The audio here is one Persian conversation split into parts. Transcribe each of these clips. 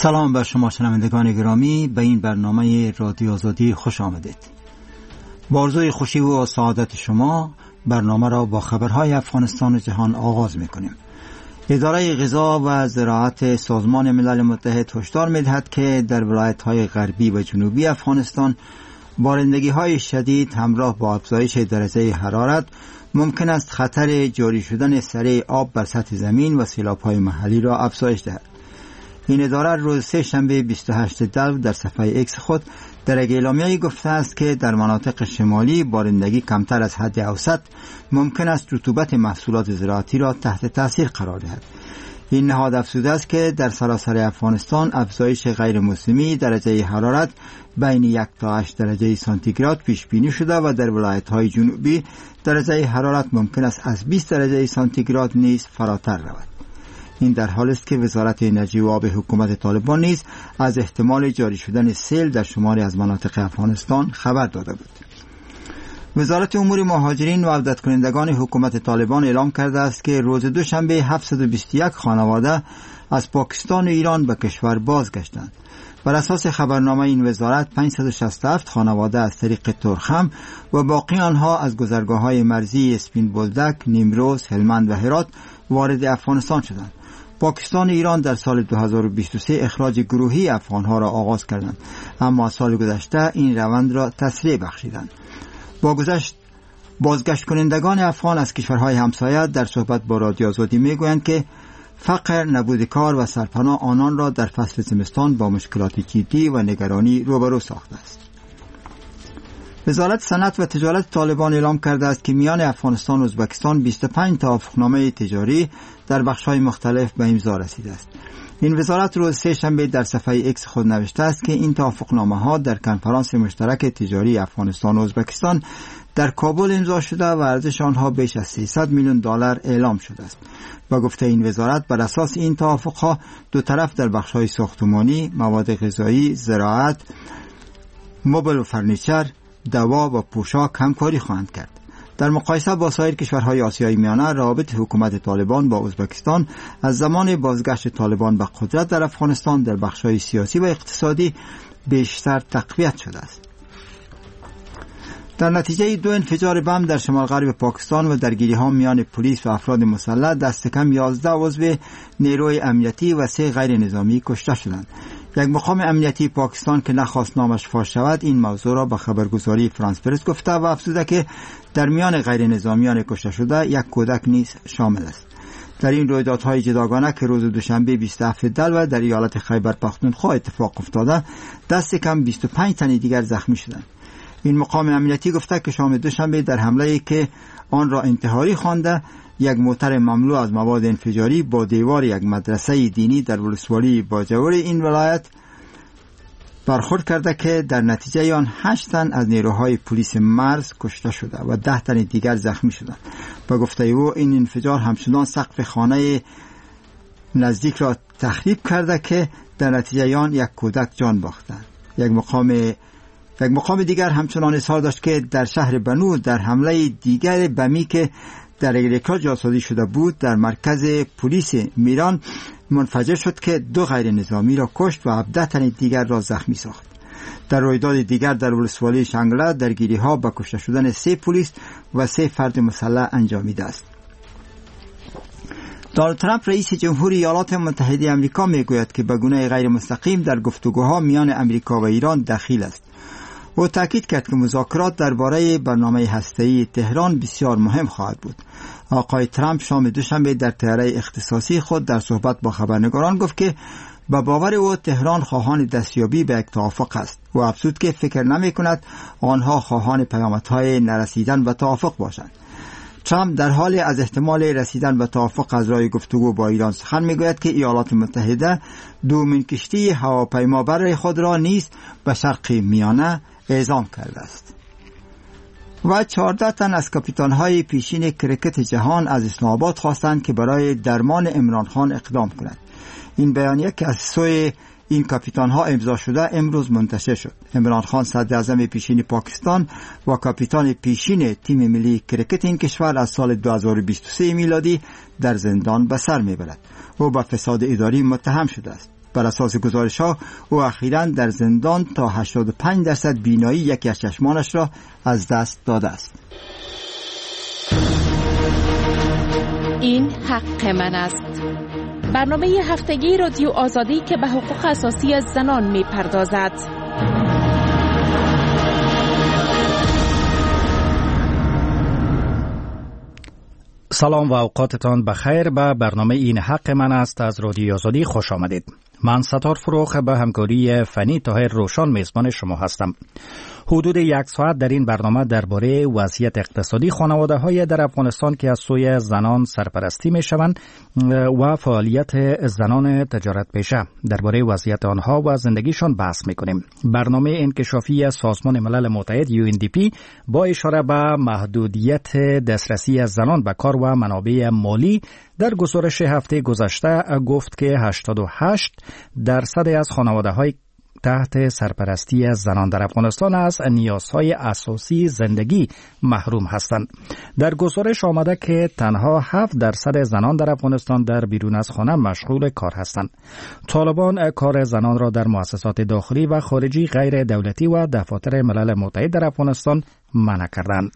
سلام بر شما شنوندگان گرامی، به این برنامه رادیو آزادی خوش آمدید. با آرزوی خوشی و سعادت شما برنامه را با خبرهای افغانستان و جهان آغاز می‌کنیم. اداره غذا و زراعت سازمان ملل متحد هشدار می‌دهد که در ولایت‌های غربی و جنوبی افغانستان بارندگی‌های شدید همراه با افزایش درجه حرارت ممکن است خطر جاری شدن سریع آب بر سطح زمین و سیلاب‌های محلی را افزایش دهد. این اداره روز سه‌شنبه 28 دلو در صفحه ایکس خود در اعلامیه‌ای گفته است که در مناطق شمالی بارندگی کمتر از حد اوسط ممکن است رطوبت محصولات زراعتی را تحت تاثیر قرار دهد. این نهاد افزوده است که در سراسر افغانستان افزایش غیر موسمی درجه حرارت بین 1 تا 8 درجه سانتیگراد پیش بینی شده و در ولایت‌های جنوبی درجه حرارت ممکن است از 20 درجه سانتیگراد نیز فراتر رود. این در حالی است که وزارت انرژی و آب حکومت طالبان نیز از احتمال جاری شدن سیل در شماری از مناطق افغانستان خبر داده بود. وزارت امور مهاجرین و عودت کنندگان حکومت طالبان اعلام کرده است که روز دوشنبه 721 خانواده از پاکستان و ایران به کشور بازگشتند. بر اساس خبرنامه این وزارت 567 خانواده از طریق ترخم و باقی آنها از گذرگاه‌های مرزی اسپین بولدک، نیمروز، هلمند و هرات وارد افغانستان شدند. پاکستان و ایران در سال 2023 اخراج گروهی افغانها را آغاز کردند، اما سال گذشته این روند را تسریع بخشیدند. بازگشت کنندگان افغان از کشورهای همسایه در صحبت با رادیو آزادی میگویند که فقر، نبود کار و سرپناه آنان را در فصل زمستان با مشکلات جدی و نگرانی روبرو ساخته است. وزارت صنعت و تجارت طالبان اعلام کرده است که میان افغانستان و ازبکستان 25 توافقنامه تجاری در بخش‌های مختلف به امضا رسیده است. این وزارت روز سه‌شنبه در صفحه ایکس خود نوشته است که این توافقنامه‌ها در کنفرانس مشترک تجاری افغانستان و ازبکستان در کابل امضا شده و ارزش آنها بیش از 300 میلیون دلار اعلام شده است. با گفته این وزارت بر اساس این توافق‌ها دو طرف در بخش‌های ساختمانی، مواد غذایی، زراعت، مبل و فرنیچر، دوا و پوشاک همکاری خواهند کرد. در مقایسه با سایر کشورهای آسیای میانه، روابط حکومت طالبان با ازبکستان از زمان بازگشت طالبان به قدرت در افغانستان در بخش‌های سیاسی و اقتصادی بیشتر تقویت شده است. در نتیجه 2 انفجار بم در شمال غرب پاکستان و درگیری‌ها میان پلیس و افراد مسلح دست کم 11 عضو نیروی امنیتی و 3 غیر نظامی کشته شدند. یک مقام امنیتی پاکستان که نخواست نامش فاش شود این موضوع را به خبرگزاری فرانس پرس گفته و افزوده که در میان غیر نظامیان کشته شده یک کودک نیز شامل است. در این رویدادهای جداگانه که روز دوشنبه 27 دلو در ایالت خیبر پختونخوا اتفاق افتاده، دست کم 25 تن دیگر زخمی شدند. این مقام امنیتی گفته که شام دوشنبه در حمله‌ای که آن را انتحاری خوانده، یک موتر مملو از مواد انفجاری با دیوار یک مدرسه دینی در ولسوالی باجوور این ولایت برخورد کرده که در نتیجه آن 8 تن از نیروهای پلیس مرز کشته شده و 10 تن دیگر زخمی شدند. با گفته او این انفجار همچنان سقف خانه نزدیک را تخریب کرده که در نتیجه آن یک کودک جان باخته. یک مقام دیگر همچنان اظهار داشت که در شهر بنو در حمله دیگر بمی که در امریکا جاسازی شده بود در مرکز پلیس میران منفجر شد که 2 غیر نظامی را کشت و 17 تن دیگر را زخمی ساخت. در رویداد دیگر در ولسوالی شانگلا درگیری‌ها با کشته شدن 3 پلیس و 3 فرد مسلح انجامیده است. دونالد ترامپ رئیس جمهوری ایالات متحده آمریکا میگوید که به گونه غیر مستقیم در گفتگوها میان آمریکا و ایران دخیل است. او تاکید کرد که مذاکرات درباره برنامه هسته‌ای تهران بسیار مهم خواهد بود. آقای ترامپ شام دوشنبه در طیاره اختصاصی خود در صحبت با خبرنگاران گفت که به باور او تهران خواهان دستیابی به یک توافق است. او افزود که فکر نمی‌کند آنها خواهان پیامدهای نرسیدن به توافق باشند. ترامپ در حال از احتمال رسیدن به توافق از راه گفتگو با ایران سخن میگوید که ایالات متحده دومین کشتی هواپیمابر خود را نیز به شرق میانه اعزام کرده است. و 14 تن از کاپیتان‌های پیشین کرکت جهان از اسلام آباد خواستند که برای درمان عمران خان اقدام کنند. این بیانیه که از سوی این کاپیتان‌ها امضا شده امروز منتشر شد. عمران خان صدر اعظم پیشین پاکستان و کاپیتان پیشین تیم ملی کرکت این کشور از سال 2023 میلادی در زندان به سر میبرد. او با فساد اداری متهم شده است. بر اساس گزارش‌ها او اخیراً در زندان تا 85% بینایی یکی از چشمانش را از دست داده است. این حق من است. برنامه هفتگی رادیو آزادی که به حقوق اساسی زنان می‌پردازد. سلام و اوقاتتان بخیر. به برنامه این حق من است از رادیو آزادی خوش آمدید. من ستار فروخ به همکاری فنی طاهر روشان میزبان شما هستم. حدود 1 ساعت در این برنامه درباره وضعیت اقتصادی خانواده‌های در افغانستان که از سوی زنان سرپرستی می‌شوند و فعالیت زنان تجارت پیشه درباره وضعیت آنها و زندگیشان بحث می‌کنیم. برنامه انکشافی سازمان ملل متحد UNDP با اشاره به محدودیت دسترسی زنان به کار و منابع مالی در گزارش هفته گذشته گفت که 88% از خانواده‌های تحت سرپرستی زنان در افغانستان از نیازهای اساسی زندگی محروم هستند. در گزارش آمده که تنها 7% زنان در افغانستان در بیرون از خانه مشغول کار هستند. طالبان کار زنان را در مؤسسات داخلی و خارجی غیر دولتی و دفاتر ملل متحد در افغانستان منع کردند.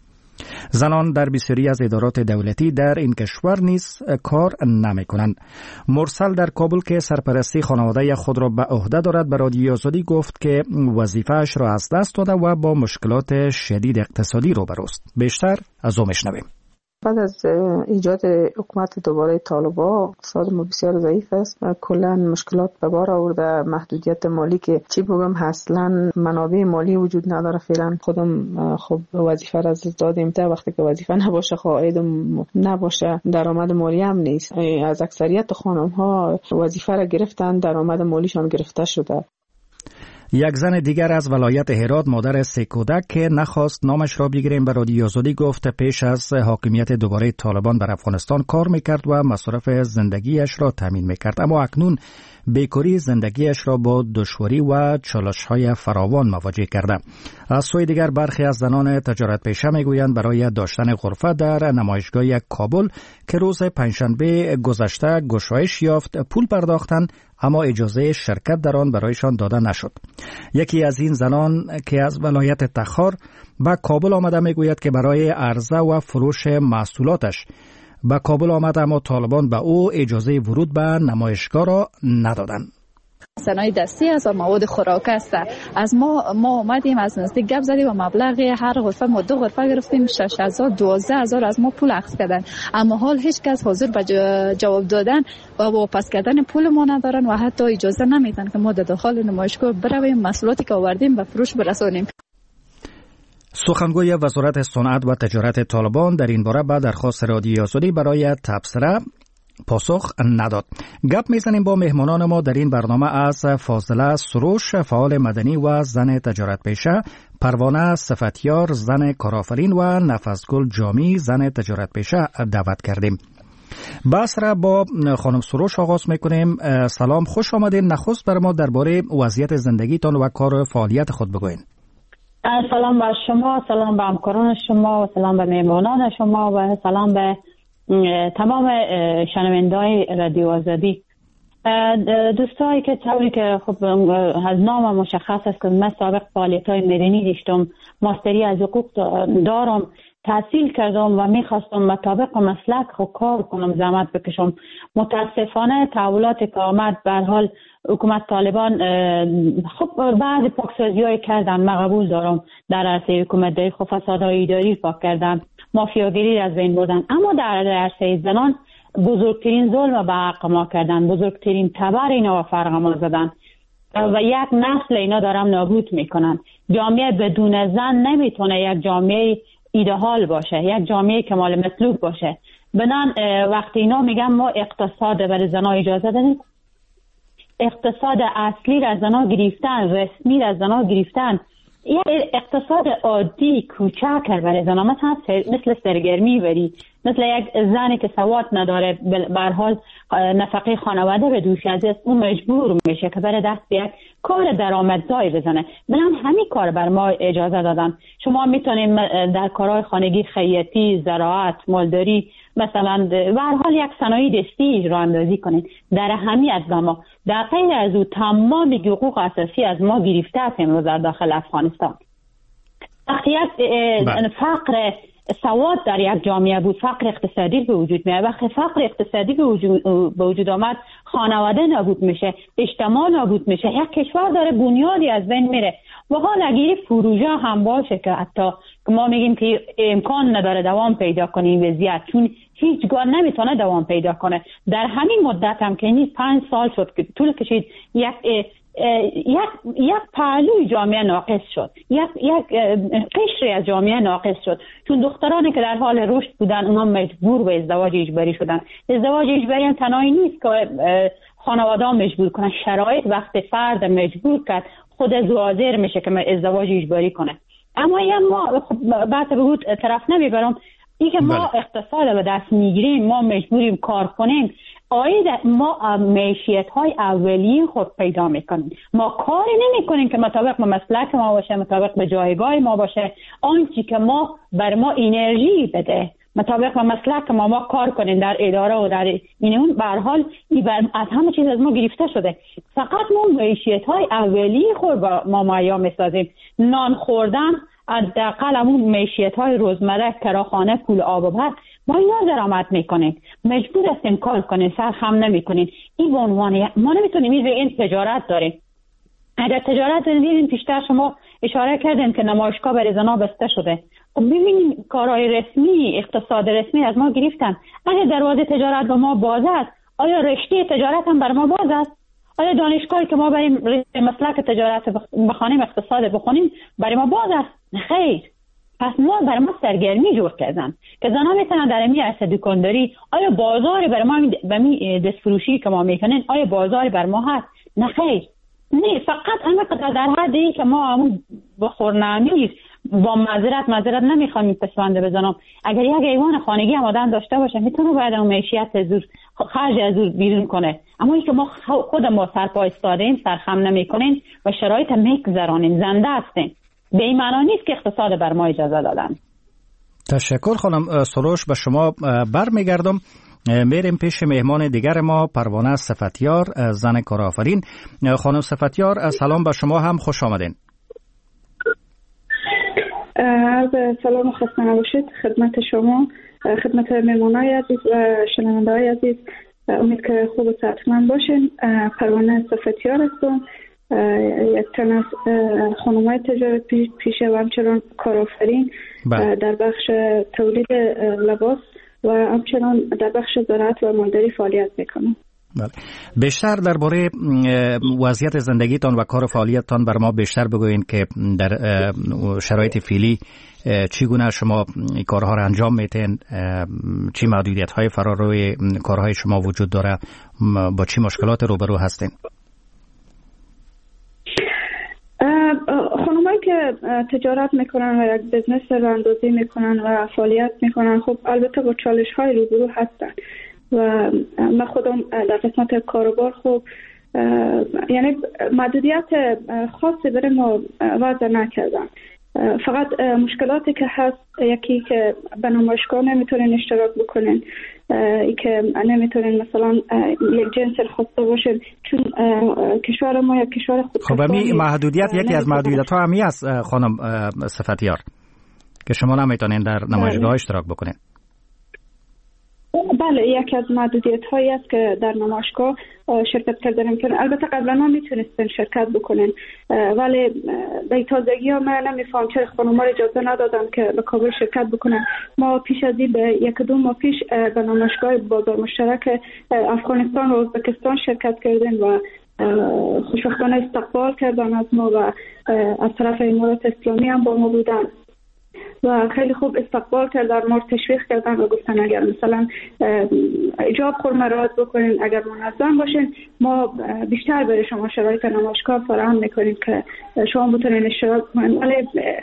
زنان در بسیاری از ادارات دولتی در این کشور نیز کار نمی کنند. مرسل در کابل که سرپرستی خانواده خود را به عهده دارد به رادیو آزادی گفت که وظیفه‌اش را از دست داده و با مشکلات شدید اقتصادی روبرو است. بیشتر از او میشنویم. بعد از ایجاد حکومت دوباره طالبان اقتصاد ما بسیار ضعیف است و کلا مشکلات به بار آورده. محدودیت مالی که چی بگم اصلا منابع مالی وجود نداره. فعلا خودم خب وظیفه را از دادیم تا وقتی که وظیفه نباشه عاید نباشه درآمد مالی هم نیست. از اکثریت خانم ها وظیفه را گرفتن درآمد مالیشان گرفته شده. یک زن دیگر از ولایت هرات مادر 3 کودک که نخواست نامش را بگیریم به رادیو آزادی گفت پیش از حاکمیت دوباره طالبان بر افغانستان کار میکرد و مصارف زندگیش را تامین میکرد، اما اکنون بیکاری زندگیش را با دشواری و چالش‌های فراوان مواجه کرده. از سوی دیگر برخی از زنان تجارت پیشه میگویند برای داشتن غرفه در نمایشگاه کابل که روز پنجشنبه گذشته گشایش یافت پول پرداختند اما اجازه شرکت در آن برایشان داده نشد. یکی از این زنان که از ولایت تخار به کابل آمده میگوید که برای عرضه و فروش محصولاتش به کابل آمد اما طالبان به او اجازه ورود به نمایشگاه را ندادند. صنایع دستی است و مواد خوراک است. از ما اومدیم از نزدیک گپ زدیم و مبلغ هر غرفه ما 2 غرفه گرفتیم 6000 12000 از ما پول اخذ کردن، اما حال هیچ کس حاضر به جواب دادن و واپس کردن پول ما ندارن و حتی اجازه نمیدن که ما در داخل نمایشگاه برویم محصولاتی که آوردیم به فروش برسانیم. سخنگوی وزارت صنعت و تجارت طالبان در این باره به درخواست رادیو آزادی برای تبصره پاسخ نداد. گپ میزنیم با مهمانان ما در این برنامه از فاضله سروش فعال مدنی و زن تجارت پیشه، پروانه صفتیار زن کارآفرین و نفسگل جامی زن تجارت پیشه دعوت کردیم. بحث را با خانم سروش آغاز میکنیم. سلام، خوش آمدین. نخست بر ما درباره وضعیت زندگیتان و کار و فعالیت خود بگوین. سلام به شما، سلام به همکاران شما و سلام به مهمانان شما و سلام به تمام شنونده‌های رادیو آزادی. دوستایی که طوری که خب از نام مشخص است که من سابق فعالیت‌های مدنی داشتم، ماستری از حقوق دارم، تحصیل کردم و میخواستم مطابق مسلک خود کار کنم، زحمت بکشم. متاسفانه تحولاتی که آمد به هر حال حکومت طالبان خب بعد پاکسازی‌های کردن، من قبول دارم در عرصه حکومت داری خب فسادهای اداری پاک کردن، مافیاگیری از بین بردن، اما در عرصه زنان بزرگترین ظلم به حق ما کردن، بزرگترین تبر اینا و فرق ما زدن و یک نسل اینا دارم نابود میکنن. جامعه بدون زن نمیتونه یک جامعه ایدئال باشه، یک جامعه کمال مطلوب باشه. بنان وقتی اینا میگم ما اقتصاد برای زنها اجازه دادیم، اقتصاد اصلی را زنها گرفتن، رسمی را زنها گرفتن، یک اقتصاد عادی کوچک برای زنها مثل سرگرمی بری، مثل یک زنی که سواد نداره به هر حال نفقه خانواده به دوش از اون مجبور میشه که بره دست به یک کار درآمدزایی بزنه. بنام همین کار بر ما اجازه دادن. شما میتونید در کارهای خانگی، خیاطی، زراعت، مالداری مثلا به هر حال یک صنایع دستی راه اندازی کنین. در اهمیت به ما در غیر از او تمام حقوق اساسی از ما گرفته است امروز در داخل افغانستان. وقتی فقر سواد در یک جامعه بود، فقر اقتصادی به وجود میاد. وقتی فقر اقتصادی به وجود آمد، خانواده نابود میشه، اجتماع نابود میشه، یک کشور داره بنیادی از بین میره. و حال اگه پروژه هم باشه که حتی ما میگیم که امکان نداره دوام پیدا کنه این وضعیت، چون هیچگاه نمیتونه دوام پیدا کنه. در همین مدت هم که این 5 سال شد که طول کشید یک پهلوی جامعه ناقص شد، یک قشری از جامعه ناقص شد، چون دخترانی که در حال رشد بودن اونا مجبور به ازدواج اجباری شدن. ازدواج اجباری هم تنهایی نیست که خانواده ها مجبور کنن، شرایط وقت فرد مجبور کرد خود از حاضر میشه که ازدواج اجباری کنه. اما ما بعد به بود طرف نمیبرم این که ما اقتصاد به دست میگیریم، ما مجبوریم کار کنیم، ما معیشت های اولیه خود پیدا میکنیم. ما کاری نمی کنیم که مطابق به مسلک ما باشه، مطابق به جایگاه ما باشه، آنچه که ما بر ما انرژی بده، مطابق به مسلک ما کار کنیم در اداره و در این به هر حال از همه چیز از ما گرفته شده. فقط ما معیشت های اولیه خود ما مهیا میسازیم. نان خوردن، حداقل همون معیشت های روزمره، کراخانه، پول آب و برق، ما اینا درآمد میکنیم. مجبور هستیم کار کنیم، سرخم نمیکنیم. این به عنوان ما نمیتونیم این تجارت داریم. اگر تجارت داریم، پیشتر شما اشاره کردین که نمایشگاه برای زنا بسته شده. خب ببینیم کارهای رسمی، اقتصاد رسمی از ما گرفتن. اگر دروازه تجارت به ما باز است، آیا رشته تجارت هم بر ما باز است؟ آیا دانشگاهی که ما بریم مسلک تجارت بخوانیم، اقتصاد بخونیم، برای ما باز است؟ خیر. پس ما برای ما سرگرمی جور کردن که زنان میتونن در امی عرصه دکانداری، آیا بازاری برای ما به دستفروشی که ما میکنین، آیا بازاری بر ما هست؟ نه خیر. نه، فقط همه در حد این که ما همون بخورنامی با معذرت نمیخوام پسونده بزنم. اگر یک ایوان خانگی هم آدم داشته باشه میتونه باید اون معیشت زور خرج از زور بیرون کنه. اما این که ما خود ما سرپا ایستادیم، سرخم نمیکنیم و شرایط میگذرانیم، زنده هستیم، به این معنا نیست که اقتصاد بر ما اجازه دادن. تشکر خانم سروش. به شما برمیگردم. میریم پیش مهمان دیگر ما، پروانه صفتیار، زن کارآفرین. خانم صفتیار، سلام به شما هم، خوش آمدین. سلام و خسته نباشید خدمت شما، خدمت مهمانای عزیز و شنونده‌های عزیز. امید که خوب و صحتمند باشین. پروانه صفتیار هستم، یک تن از خانم‌های تجارت پیشه و همچنان کارآفرین در بخش تولید لباس و همچنان در بخش زراعت و مالداری فعالیت میکنم. بله. بیشتر درباره وضعیت زندگیتان و کار فعالیتتان بر ما بیشتر بگوین که در شرایط فعلی چگونه شما کارها را انجام میتین، چی محدودیت‌های فراروی کارهای شما وجود داره، با چی مشکلات روبرو هستین؟ خانمایی که تجارت میکنن و یک بزنس راه اندازی میکنن و فعالیت میکنن، خب البته با چالش‌های روبرو هستن و من خودم در قسمت کاروبار خب یعنی محدودیت خاصی برای ما وضع نکردن. فقط مشکلاتی که هست، یکی که به نمایشگاه نمیتونین اشتراک بکنین، ای که نمیتونین مثلا یک جنس خواسته باشین، چون کشور ما یک کشور خودکفا. خب این محدودیت یکی از محدودیت ها همی است خانم صفتیار که شما نمیتونین در نمایشگاه اشتراک بکنین. بله، یکی از محدودیت هایی است که در نمایشگاه شرکت کردن میکنن. البته قبلا هم میتونستن شرکت بکنن، ولی به تازگی ها من نمیفهم چرا خانم‌ها اجازه ندادن که به کابل شرکت بکنن. ما پیش از این به 1-2 ماه پیش به نمایشگاه بازار مشترک افغانستان و ازبکستان شرکت کردیم و خوشبختانه استقبال کردن از ما و از طرف امارات اسلامی هم با ما بودن و خیلی خوب استقبال کردن، ما تشویق کردن و گفتن اگر مثلا ایجاب خود مراعات بکنین، اگر منظم باشین، ما بیشتر برای شما شرایط نمایشگاه فراهم میکنیم که شما بتونین اشتراک کنین. ولی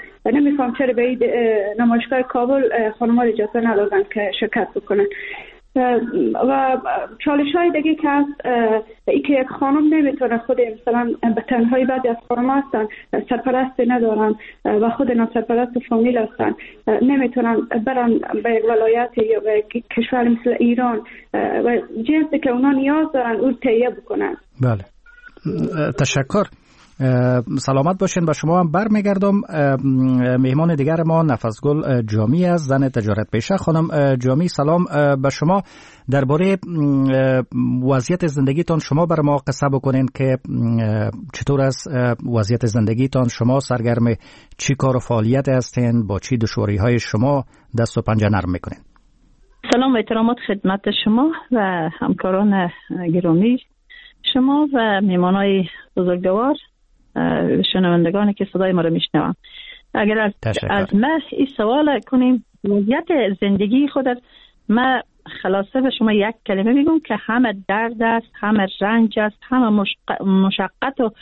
نمیفهم چرا به نمایشگاه کابل خانم‌ها اجازه ندادن که شرکت بکنن. و چالش های دیگه که هست ای که یک خانم نمیتونه خود مثلا به تنهایی بعضی از خانم هستن سرپرست ندارن و خود اینا سرپرست فامیل هستن، نمیتونن برن به یک ولایت یا به کشور مثل ایران و جنسی که اونا نیاز دارن اون تهیه بکنن. بله، تشکر. سلامت باشین. به شما هم برمیگردم. مهمان دیگر ما نفسگل جامی است، زن تجارت پیشه. خانم جامی سلام به شما. درباره وضعیت زندگیتان شما بر ما قصه بکنین که چطور است وضعیت زندگیتان، شما سرگرم چی کار و فعالیت هستین، با چی دشواری های شما دست و پنجه نرم میکنین؟ سلام و احترامات خدمت شما و همکاران گرامی شما و میمانای بزرگوار، شنوندگانی که صدای ما رو میشنوم. اگر از ما این سوال کنیم وضعیت زندگی خودت، ما خلاصه به شما یک کلمه میگم که همه درد است، همه رنج است، همه مشقت و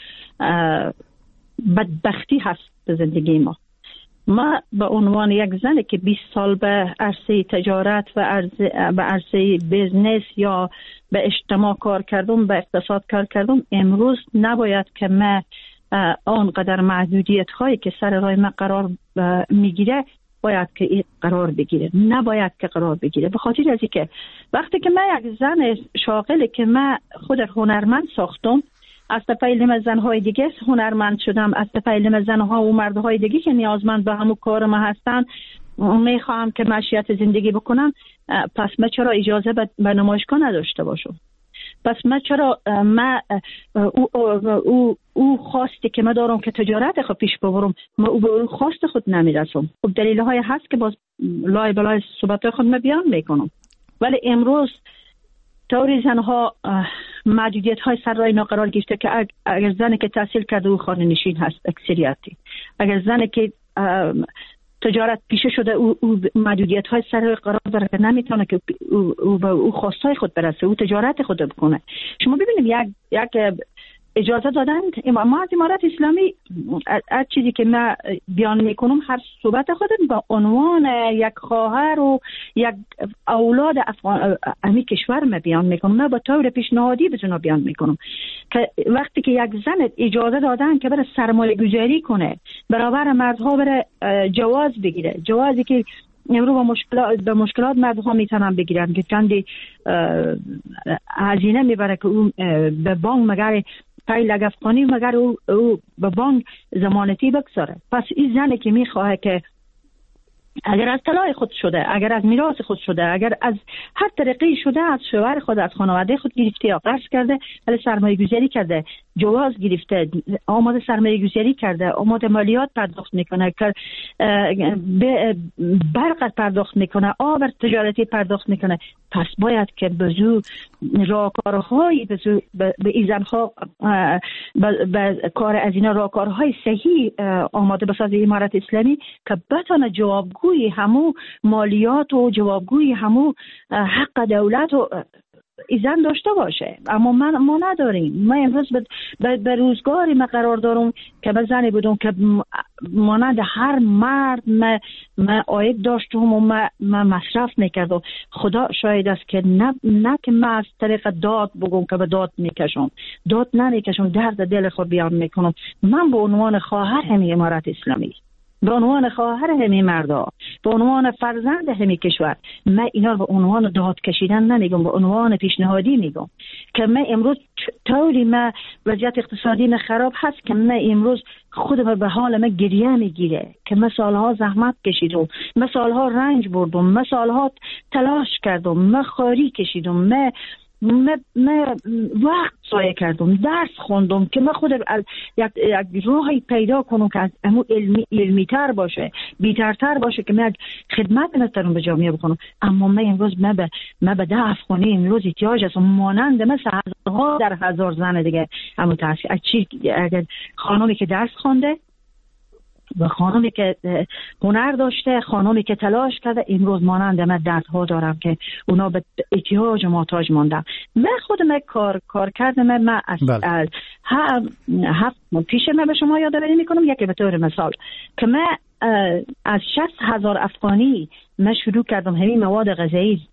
بدبختی هست به زندگی ما. ما به عنوان یک زن که 20 سال به عرصه تجارت و به عرصه بیزنس یا به اجتماع کار کردم، به اقتصاد کار کردم، امروز نباید که ما آنقدر محدودیت هایی که سر راه ما قرار میگیره باید که قرار بگیره، نباید که قرار بگیره. به خاطر از اینکه وقتی که من یک زن شاغل که من خود هنرمند ساختم، از طفیل زنهای دیگه هنرمند شدم، از طفیل زنها و مردهای دیگه که نیازمند به همون کار ما هستن میخوام که معیشت زندگی بکنم، پس من چرا اجازه به نمایشگاه نداشته باشم؟ پس من چرا او خواستی که من دارم که تجارت خود پیش ببرم، من او به او خواست خود نمیرسم. خب دلیل های هست که باز لای بلای صحبت خود من بیان میکنم. ولی امروز طوری زنها محدودیت های سر راه اینا قرار گرفته که اگر زنی که تحصیل کرده او خانه نشین هست اکثریتی، اگر زنی که تجارت پیشه شده او محدودیت های سر راه قرار داره که نمیتونه که او به او خواستای خود برسه، او تجارت خود بکنه. شما ببینیم یک اجازه دادن ما از امارت اسلامی، از چیزی که من بیان میکنم هر صحبت خودم با عنوان یک خواهر و یک اولاد امی کشور من بیان میکنم، من با طور پیشنهادی بزنو بیان میکنم که وقتی که یک زن اجازه دادن که بره سرمایه گذاری کنه، برابر مردها بره جواز بگیره، جوازی که امروز به مشکلات مردها میتونن بگیرن که چندی هزینه میبره که اون به بانک مگر پای لگفقانی مگر او به بانک ضمانتی بگذاره. پس این زنی که میخواه که اگر از طلاق خود شده، اگر از میراث خود شده، اگر از هر طریقی شده، از شوهر خود، از خانواده خود گرفته یا قرض کرده ولی سرمایه گذاری کرده، جواز گرفته، آماده سرمایه گذاری کرده، آماده مالیات پرداخت میکنه، برق پرداخت میکنه، آب تجارتی پرداخت میکنه، پس باید که بزو راهکارهای به این زنها به کار از اینا راهکارهای صحیح آماده بساز امارت اسلامی که بتونه جوابگوی همو مالیات و جوابگوی همو حق دولت و ایزن داشته باشه. اما ما نداریم. ما امروز به روزگاری ما قرار دارم که من زنی بودم که مانند هر مرد ما عاید داشتم و ما مصرف میکردم. خدا شاید است که نه که من از طریق داد بگم که به داد میکشم، داد نمیکشم، درد دل خود بیان میکنم. من به عنوان خواهر همین امارت اسلامی، به عنوان خواهر همین مردا، به عنوان فرزند همین کشور، من اینا رو به عنوان داد کشیدن نمیگم، به عنوان پیشنهادی میگم که من امروز طوری ما وضعیت اقتصادی من خراب هست که من امروز خودم به حال من گریه میگیره که من سالها زحمت کشیدم، من سالها رنج بردم، من سالها تلاش کردم، من خاری کشیدم، من وقت ضایع کردم، درس خوندم که من خود یک راهی پیدا کنم که از امو علمی تر باشه، بیترتر باشه که من خدمت نترم به جامعه بکنم. اما من امروز من به 10 افغانی امروز احتیاج هستم، مانند مثل هزارها در هزار زن دیگه. اما اگر خانمی که درس خونده و خانمی که هنر داشته، خانمی که تلاش کرده، امروز مانند من دردها دارم که اونا به احتیاج محتاج موندم. من خودم کار کردم. من از 7 پیش من به شما یادآوری میکنم، یکی به طور مثال که من از 60,000 افغانی من شروع کردم همین مواد غذایی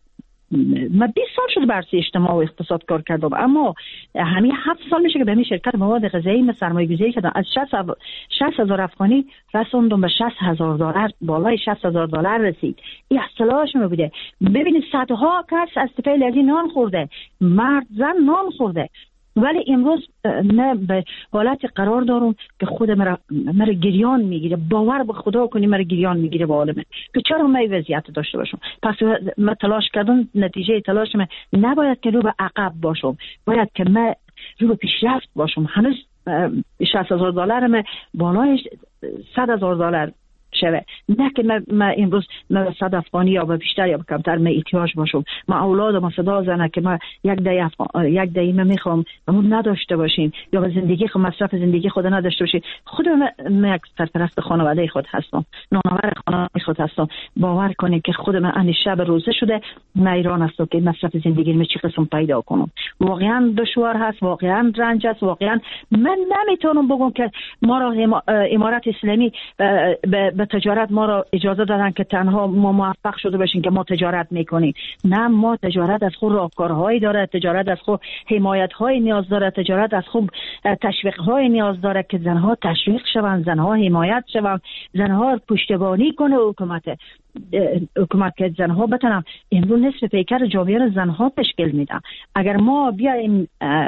من 20 سال شده بر اجتماع و اقتصاد کار کردم، اما همین 7 سال میشه که به همین شرکت مواد غذایی من سرمایه‌گذاری کردم. از 60,000 افغانی رسوندم به $60,000، بالای $60,000 رسید. این اصطلاحش می بوده. ببینید صدها کس از طفیل از این نان خورده، مرد زن نان خورده، ولی امروز نه به حالت قرار دارم که خود مرا گریان میگیره. باور به خدا کنی مرا گریان میگیره به عالمه که چرا من وضعیت داشته باشم. پس من تلاش کردم، نتیجه تلاش من نباید که رو به عقب باشم، باید که من رو به پیشرفت باشم. هنوز $60,000 من بالای $100,000 شوه، نه که من امروز 100 افغانی یا بیشتر یا کمتر من احتیاج باشم. من اولادم صدا زنه که من یک دقیقه میخوام همون نداشته باشیم یا به زندگی خود مصرف زندگی خود نداشته باشیم. خود من یک سرپرست خانواده خود هستم، نانآور خانواده خود هستم. باور کنید که خود من ان شب روزه شده من ایران هستم که مصرف زندگی من چی قسم پیدا کنم. واقعا دشوار هست، واقعا رنج است، واقعا من نمیتونم بگم که ما را امارت اسلامی به تجارت ما را اجازه دادن که تنها ما موفق شده باشیم که ما تجارت میکنیم. نه، ما تجارت از خود راهکارهایی داره، تجارت از خود حمایت‌های نیاز داره، تجارت از خود تشویق‌های نیاز داره که زنها تشویق شوند، زنها حمایت شوند، زنها پشتیبانی کنه حکومت که زنها بتونن. امروز نصف پیکر جامعه را زنها تشکیل میدن. اگر ما بیایم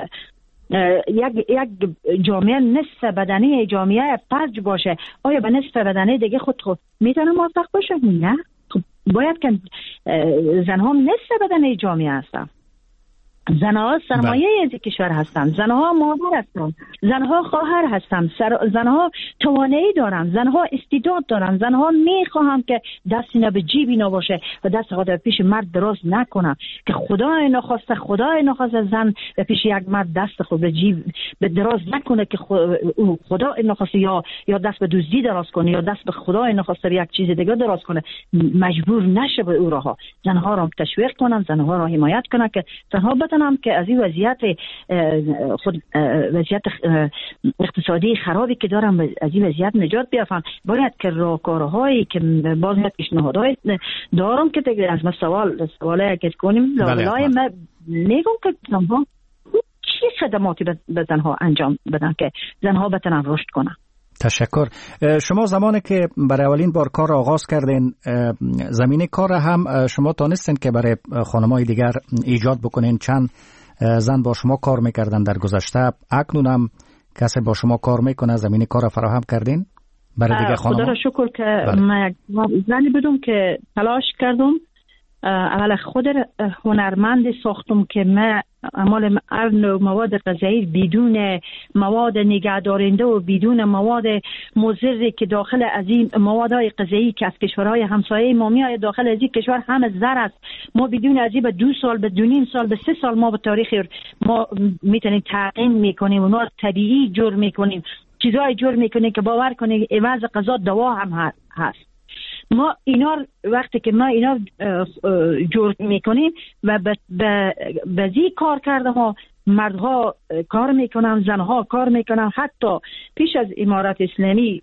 یک جامعه نصف بدنی جامعه فج باشه، آیا به نصف بدنی دیگه خود میتونه موفق باشه؟ نه، باید که زنها نصف بدنی جامعه هستن. زنها سرمایه از کشور هستند، زنها مادر هستند، زنها خواهر هستند، زنها توانایی دارند، زنها استعداد دارند، زنها میخواهند که دستی نه به جیبی نباشه و دست خود پیش مرد دراز نکنه که خدای نخواسته زن به پیش یک مرد دست خود به جیب به دراز نکنه که خدا نخواسته یا دست به دزدی دراز کنه یا دست به خدای نخواسته به یک چیز دیگه دراز کنه، مجبور نشه به او راه. زنها را تشویق کنن، زنها را حمایت کنن که زنها هم که از این وضعیت اقتصادی خرابی که دارم از این وضعیت نجات بیافن. باید که راهکارهایی که باز پیشنهادهای دارم که دیگه از ما سوالی که کنیم لای ما میگم که زنها چی خدماتی به زنها انجام بدن که زنها بتونن رشد کنن. تشکر. شما زمانی که برای اولین بار کار آغاز کردین، زمینه کار هم شما تانستین که برای خانم‌های دیگر ایجاد بکنین؟ چند زن با شما کار میکردن در گذشته؟ اکنون هم کسی با شما کار میکنه؟ زمینه کار فراهم کردین برای دیگر خانم‌ها؟ خدا را شکر که من زنی بدم که تلاش کردم. اول خود هنرمند ساختم که من اعمال هر نوع مواد غذایی بدون مواد نگهدارنده و بدون مواد مضری که داخل از این موادهای غذایی که از کشورهای همسایه ما میاد داخل از این کشور هم زر است، ما بدون از این به 2 سال به 2.5 سال به 3 سال ما به تاریخ ما میتونیم تعقیم میکنیم، اونا طبیعی جور میکنیم، چیزای جور میکنیم که باور کنید عوض غذا دوا هم هست. ما اینا وقتی که ما اینا جور میکنیم و به زی کار کردم ها، مردها کار میکنن، زنها کار میکنن. حتی پیش از امارت اسلامی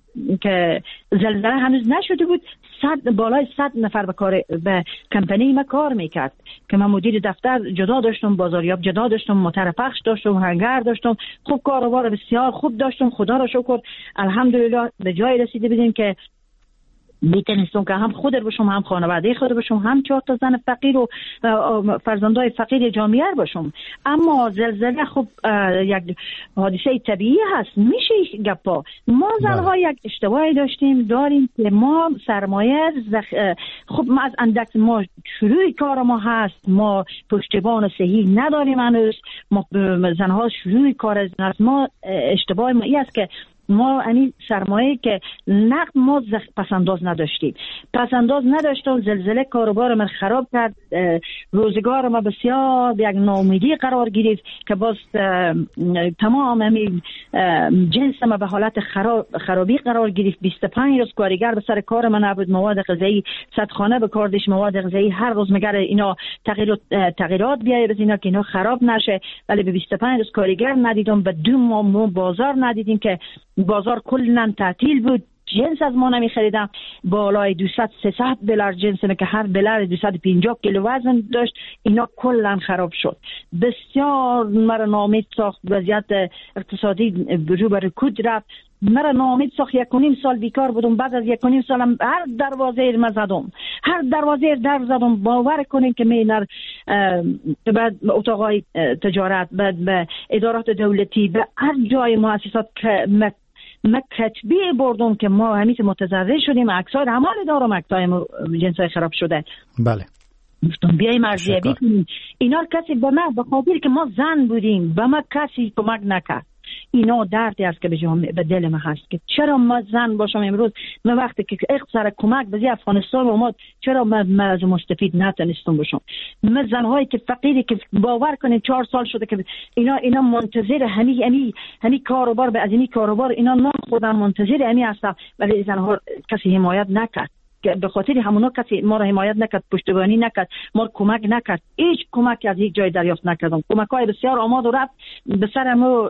که زلزله هنوز نشده بود، بالای 100 نفر به کمپانی ما کار میکرد که من مدیر دفتر جدا داشتم، بازاریاب جدا داشتم، مترپخش داشتم، هنگر داشتم. خوب کاروبار بسیار خوب داشتم. خدا را شکر الحمدلله به جای رسیده بودیم که میتونستم که هم خود باشم، هم خانواده خود باشم، هم 4 تا زن فقیر و فرزندای فقیر جامعه باشم. اما زلزله خب یک حادثه طبیعی هست، میشه گپا. ما زنها یک اشتباهی داریم که ما سرمایه خب ما از اندک ما شروع کار ما هست، ما پشتیبان صحیح نداریم هنوز. ما زنها شروع کار از ما اشتباه ما این است که ما یعنی سرمایه که نقد ما پسنداز نداشتم. زلزله کاروبار من خراب کرد، روزگار ما بسیار یک ناامیدی قرار گرفت که باز تمام همین جنس ما به حالت خرابی قرار گرفت. 25 روز کارگر به سر کار من نبود، مواد غذایی 100 خانه به کار داشت، مواد غذایی هر روز مگر اینا تغییرات بیاید از اینا که اینا خراب نشه. ولی به 25 روز کارگر ندیدم، به 2 ماه بازار ندیدیم که بازار کلا تعطیل بود. جنس از ما نمی خریدم، بالای 200-300 دلار جنس که هر دلار 250 کیلو وزن داشت. اینا کلا خراب شد. بسیار مرا ناامید ساخت. وضعیت اقتصادی رو به رکود رفت. مرا ناامید ساخت. 1.5 سال بیکار بودم. بعد از 1.5 سالم هر دروازه ما زدم، هر دروازه در زدم. باور کنین که مینر بعد اتاقای تجارت، بعد به ادارات دولتی، به هر جای مؤسسات که ما کتبی بردم که ما همیشه متضرر شدیم. عکسای همال دارم، عکسای جنسای خراب شده. بله. گفتم بیایم ارزیابی کنیم. اینا کسی به ما، به خاطر که ما زن بودیم، به ما کسی کمک نکرد. اینا دردی است که به دل ما هست که چرا ما زن باشم امروز، من وقتی که اقتصاد کمک به افغانستان اومد، چرا من از مستفید نتونستم باشم؟ من زنهایی که فقیری که باور کنید 4 سال شده که اینا منتظر همی کاروبار، به از این کاروبار اینا نان خودن منتظر همی هستن، ولی زنها کسی حمایت نکرد. به خاطر همونا کسی ما را حمایت نکرد، پشتیبانی نکرد، ما کمک نکرد. هیچ کمک از یک جای دریافت نکردم. کمک‌های بسیار آماد و رفت به سر ما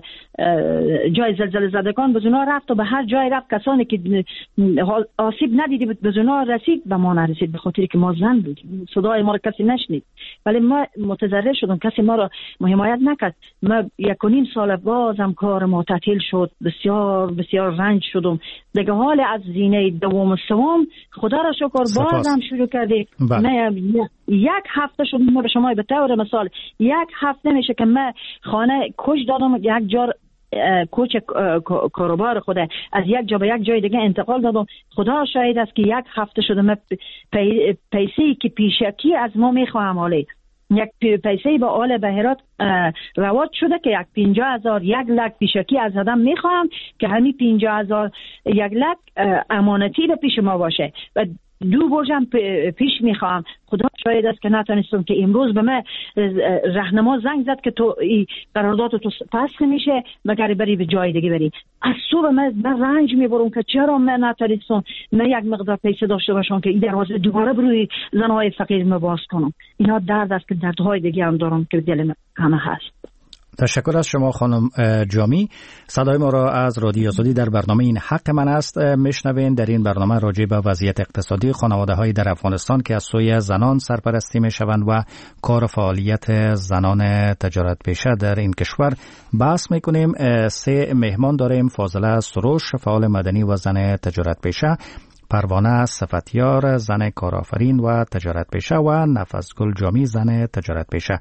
جای زلزله زدگان به اونا رفت و به هر جای رفت. کسانی که آسیب ندیدی به اونا رسید، به ما نرسید، به خاطر که ما زن بودیم. صدای ما را کسی نشنید، ولی ما متضرر شدیم. کسی ما را حمایت نکرد. ما 1.5 سال بازم کار ما تعطیل شد. بسیار بسیار رنج شدم. دیگه حال از زینه دوم و سوم خدا را شکر بازم شروع کردیم. یک هفته شد. ما به شما به طور مثال 1 هفته میشه که من خانه کش دادم، یک جار کوچ کاروبار خود از یک جا به یک جای دیگه انتقال دادم. خدا شاهد است که 1 هفته شده من پیسی که پیشکی از ما میخواهم، حالی یک پیسه با آل بهرات رواج شده که 50,000 1 لک پیشکی از آدم میخوام که همین 50,000 1 لک امانتی به پیش ما باشه و 2 برجم پیش میخوام. خدا شاید است که نتونستم که امروز به من راهنما زنگ زد که تو قرارداد تو فسخ میشه مگر بری به جای دیگه بری. از صبح من رنج میبرم که چرا من نتونستم من یک مقدار پیسه داشته باشم که این دروازه دوباره بروی زنهای فقیر ما باز کنم. اینا درد است که دردهای دیگه هم دارم که دل همه هست. تشکر از شما خانم جامی. صدای ما را از رادیو آزادی در برنامه این حق من است میشنوین. در این برنامه راجع به وضعیت اقتصادی خانواده‌های در افغانستان که از سوی زنان سرپرستی میشوند و کار و فعالیت زنان تجارت پیشه در این کشور بحث میکنیم. 3 مهمان داریم: فاضله سروش، فعال مدنی و زن تجارت پیشه، پروانه صفتیار، زن کارآفرین و تجارت پیشه، و نفسگل جامی، زن تجارت پیشه.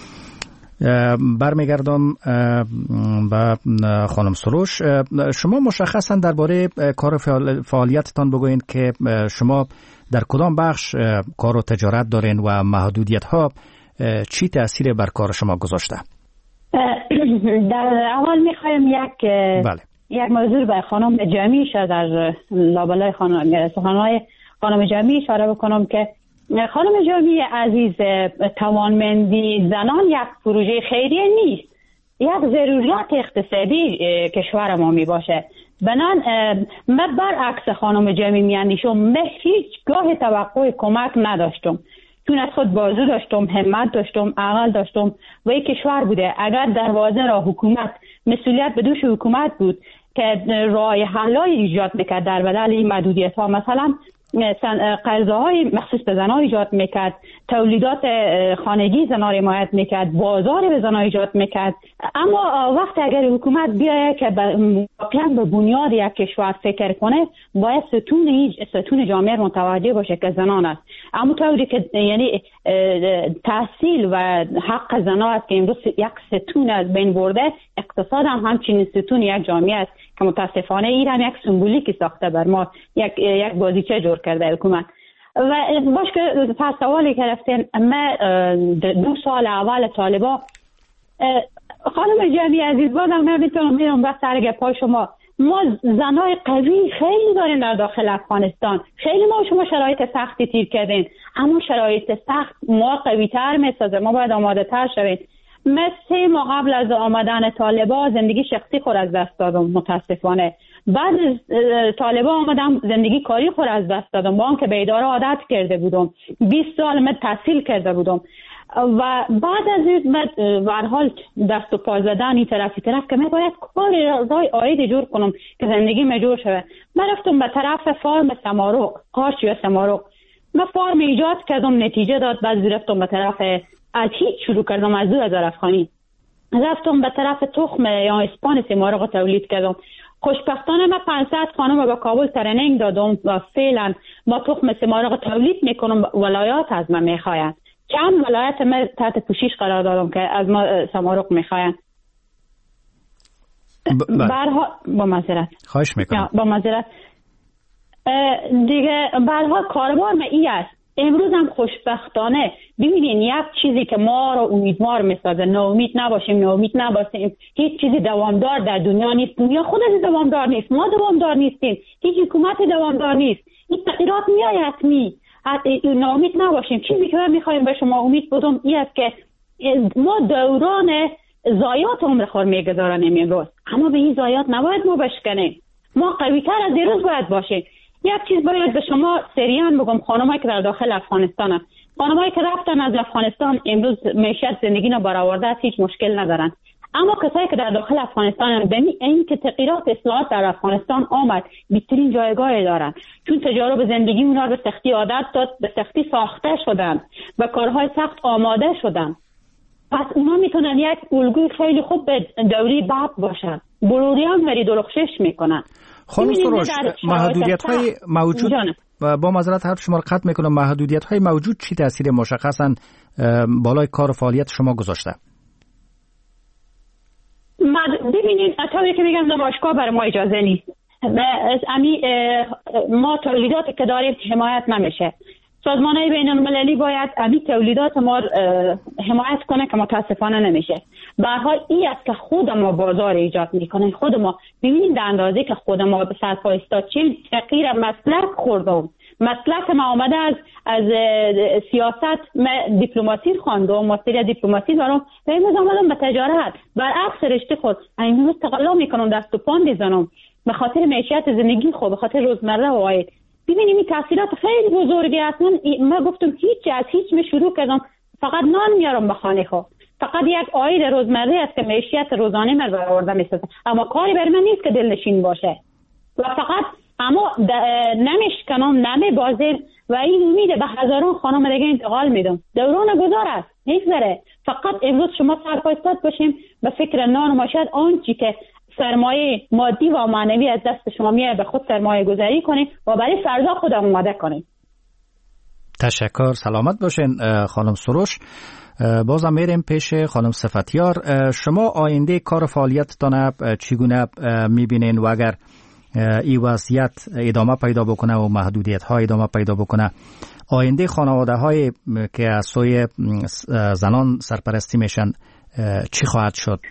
برمیگردم به خانم سروش. شما مشخصا درباره کار فعالیتتان بگوین که شما در کدام بخش کار و تجارت دارین و محدودیت ها چی تأثیر بر کار شما گذاشته؟ در اول میخوایم یک موضوع به خانم جامی در لابلای سخنهای خانم جامی اشاره بکنم که خانم جامی عزیز، توانمندی زنان یک پروژه خیریه نیست، یک ضرورت اقتصادی کشور ما می باشه. بنان من برعکس خانم جامی میاندیشم. من هیچگاه توقع کمک نداشتم، چون از خود بازو داشتم، همت داشتم، عقل داشتم و یک کشور بوده. اگر دروازه را حکومت، مسئولیت به دوش حکومت بود که راه حل‌های ایجاد میکرد در بدل این محدودیت ها، مثلا قرضه‌های مخصوص به زنان ایجاد میکرد، تولیدات خانگی زنان حمایت میکرد، بازار به زنان ایجاد میکرد. اما وقتی اگر حکومت بیاید که واقعا به بنیاد یک کشور فکر کنه، باید ستون جامعه متوجه باشه که زنان است. اما طوری که یعنی تحصیل و حق زنان است که امروز یک ستون از بین برده، اقتصاد هم همچنین ستون یک جامعه است که متاسفانه این هم یک سمبولیکی ساخته بر ما، یک بازیچه جور کرده حکومت. و باش که پس سوالی که رفتین، من 2 سال اول طالبا، خانم جامی عزیز، بازم نمیتونم میرم بس سرگ پای شما. ما زنای قوی خیلی داریم در داخل افغانستان، خیلی ما شما شرایط سختی تیر کردین، اما شرایط سخت ما قوی تر میسازه، ما باید آماده تر شویم. من 3 ماه قبل از آمدن طالبا زندگی شخصی خود از دست دادم متاسفانه. بعد از طالبا آمدم زندگی کاری خود از دست دادم، با آنکه به اداره عادت کرده بودم. 20 سال من تحصیل کرده بودم. و بعد از این به هر حال دست و پا زدن این طرف که من باید کاری رای عاید جور کنم که زندگی من جور شود. من رفتم به طرف فارم سمارق، قارچ یا سمارق. من فارم ایجاد کردم، نتیجه داد. بعد رفتم به طرف از هیچ شروع کردم، از 2000 افغانی رفتم به طرف تخم یا اسپان سمارق تولید کردم. خوشبختانه من 500 خانم به کابل ترنینگ دادم و فعلا ما تخم سمارق تولید میکنم. ولایات از من میخواین، چند ولایت من تحت پوشش قرار دادم که از ما سمارق میخواین. با معذرت خواهش میکنم. با معذرت دیگه به هر حال کاربار ما این است. امروز هم خوشبختانه ببینین یک چیزی که ما رو امیدوار میسازه، ناامید نباشیم. هیچ چیزی دوامدار در دنیا نیست. دنیا خودش دوامدار نیست، ما دوامدار نیستیم، هیچ حکومت دوامدار نیست. این تغییرات میاد حتمی. ناامید نباشیم. چیزی که من میخوایم به شما امید بدم این است که ما دوران ضایعات عمر خود میگذاریم امروز، اما به این ضایعات نباید ما بشکنیم. ما قوی‌تر از دیروز باید باشیم. یک چیز باید به شما سریعا بگم، خانمایی که در داخل افغانستان، خانمایی که رفتن از افغانستان امروز معیشت زندگی رو برآورده، هیچ مشکل ندارن. اما کسایی که در داخل افغانستان ببین این که تغییرات اصلاحات در افغانستان آمد، بهترین جایگاه دارن، چون تجارب زندگی اونها به سختی عادت داد، به سختی ساخته شدن، به کارهای سخت آماده شدن. پس اونا میتونن یک الگوی خیلی خوب به دوری بعد باشن. بروریان وری درخشش میکنن. خانم سروش، محدودیت‌های موجود با معذرت حرف شما رو قطع میکنم، محدودیت‌های موجود چی تاثیر مشخصاً بالای کار و فعالیت شما گذاشته؟ ببینید طوری که میگم نمایشگاه برای ما اجازه نیست. ما تولیداتی که داریم حمایت نمیشه. سازمان‌های بین‌المللی باید امی تولیدات ما حمایت کنه که متاسفانه نمیشه. به هر حال این است که خود ما بازار ایجاد میکنه. خود ما ببینید در اندازه که خود ما به سر پا ایستادیم، تغییر مسلک خوردم. مسلک ما آمده از سیاست، من دیپلماسی خواندم، ماستر دیپلماسی دارم و امروز آمدم به تجارت. برعکس رشته خود امروز تقلا میکنم، دست و پا میزنم به خاطر معیشت زندگی خود، به خاطر روزمره و عاید. ببینیم این تاثیرات خیلی بزرگی اصلا. من گفتم هیچ می شروع کردم، فقط نان میارم به خانه خود، فقط یک عاید روزمره است که معیشت روزانه من برآورده میسازه، اما کاری بر من نیست که دلنشین باشه و فقط اما نمیشکنم، نمیبازم و این امید به هزاران خانم دیگه انتقال میدم. دوران گذار است، نگذره. فقط امروز شما سرپا ایستاد باشیم به فکر نان و معیشت، آنچه که سرمایه مادی و معنوی از دست شما میاد به خود سرمایه گذاری کنید و برای فردا خود آماده کنید. تشکر، سلامت باشین خانم سروش. بازم میریم پیش خانم صفتیار. شما آینده کار فعالیتتان چگونه میبینین و اگر این وضعیت ادامه پیدا بکنه و محدودیت ها ادامه پیدا بکنه، آینده خانواده های که از سوی زنان سرپرستی میشن چی خواهد شد؟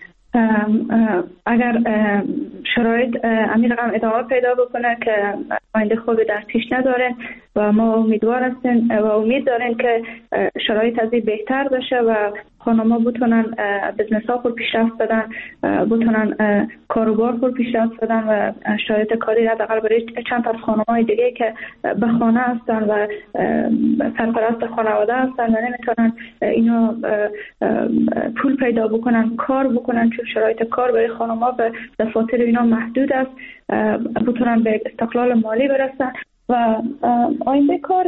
اگر شرایط امیر رقم ادامه پیدا بکنه که آینده خوبی در پیش ندارن و ما امیدوار هستیم و امید داریم که شرایط از این بهتر بشه و خانم‌ها بتونن بزنس ها خود پیشرفت بدن، بتونن کاروبار خود پیشرفت بدن و شرایط کاری حداقل برای چند تا خانم‌های دیگه که به خانه هستن و سرپرست خانواده هستن و نمیتونن اینو پول پیدا بکنن، کار بکنن، چون شرایط کار برای خانم‌ها به دفاتر اینا محدود است، بتونن به استقلال مالی برسن و آینده کار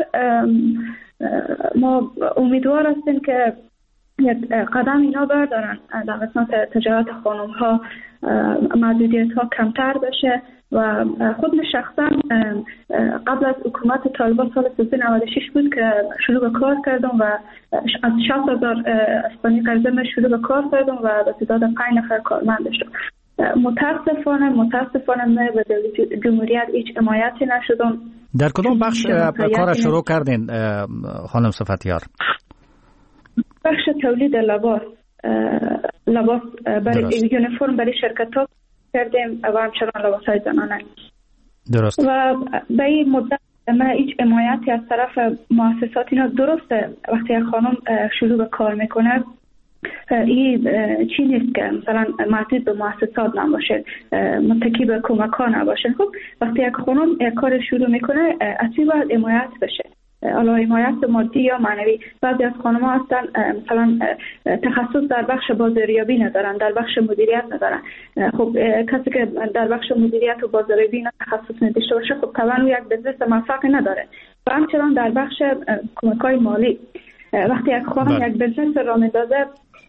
ما امیدوار هستیم که یک قدم اینا بردارن در قسمت تجارت خانم ها، محدودیت ها کمتر بشه و خود من شخصا قبل از حکومت طالبان سال 1996 بود که شروع به کار کردم و از 60,000 اسپانی قرضه من شروع به کار کردم و به تعداد 5 نفر کارمند داشتم. متاسفانه من به دولت جمهوریت هیچ حمایتی نشدم. در کدام بخش کار شروع کردین خانم صفتیار؟ بخش تولید لباس برای یونیفرم برای شرکت ها کردیم و همچنان لباس های زنانه. درست. و به این مدت من هیچ حمایتی از طرف مؤسسات اینا درسته. وقتی یک خانم شروع به کار میکنه این چی نیست که مثلا محدود به مؤسسات نباشه، متکی به کمک ها نباشه. خب وقتی یک خانم یک کار شروع میکنه اصلی باید حمایت بشه. علاوه حمایت مادی یا معنوی. بعضی از خانم‌ها هستن مثلا تخصص در بخش بازاریابی ندارن، در بخش مدیریت ندارن. خب کسی که در بخش مدیریت و بازاریابی تخصص نداشته باشه خب طبعا او یک بزنس موفق نداره. و همچنان در بخش کمک‌های مالی وقتی یک خانم یک بزنس را میندازه،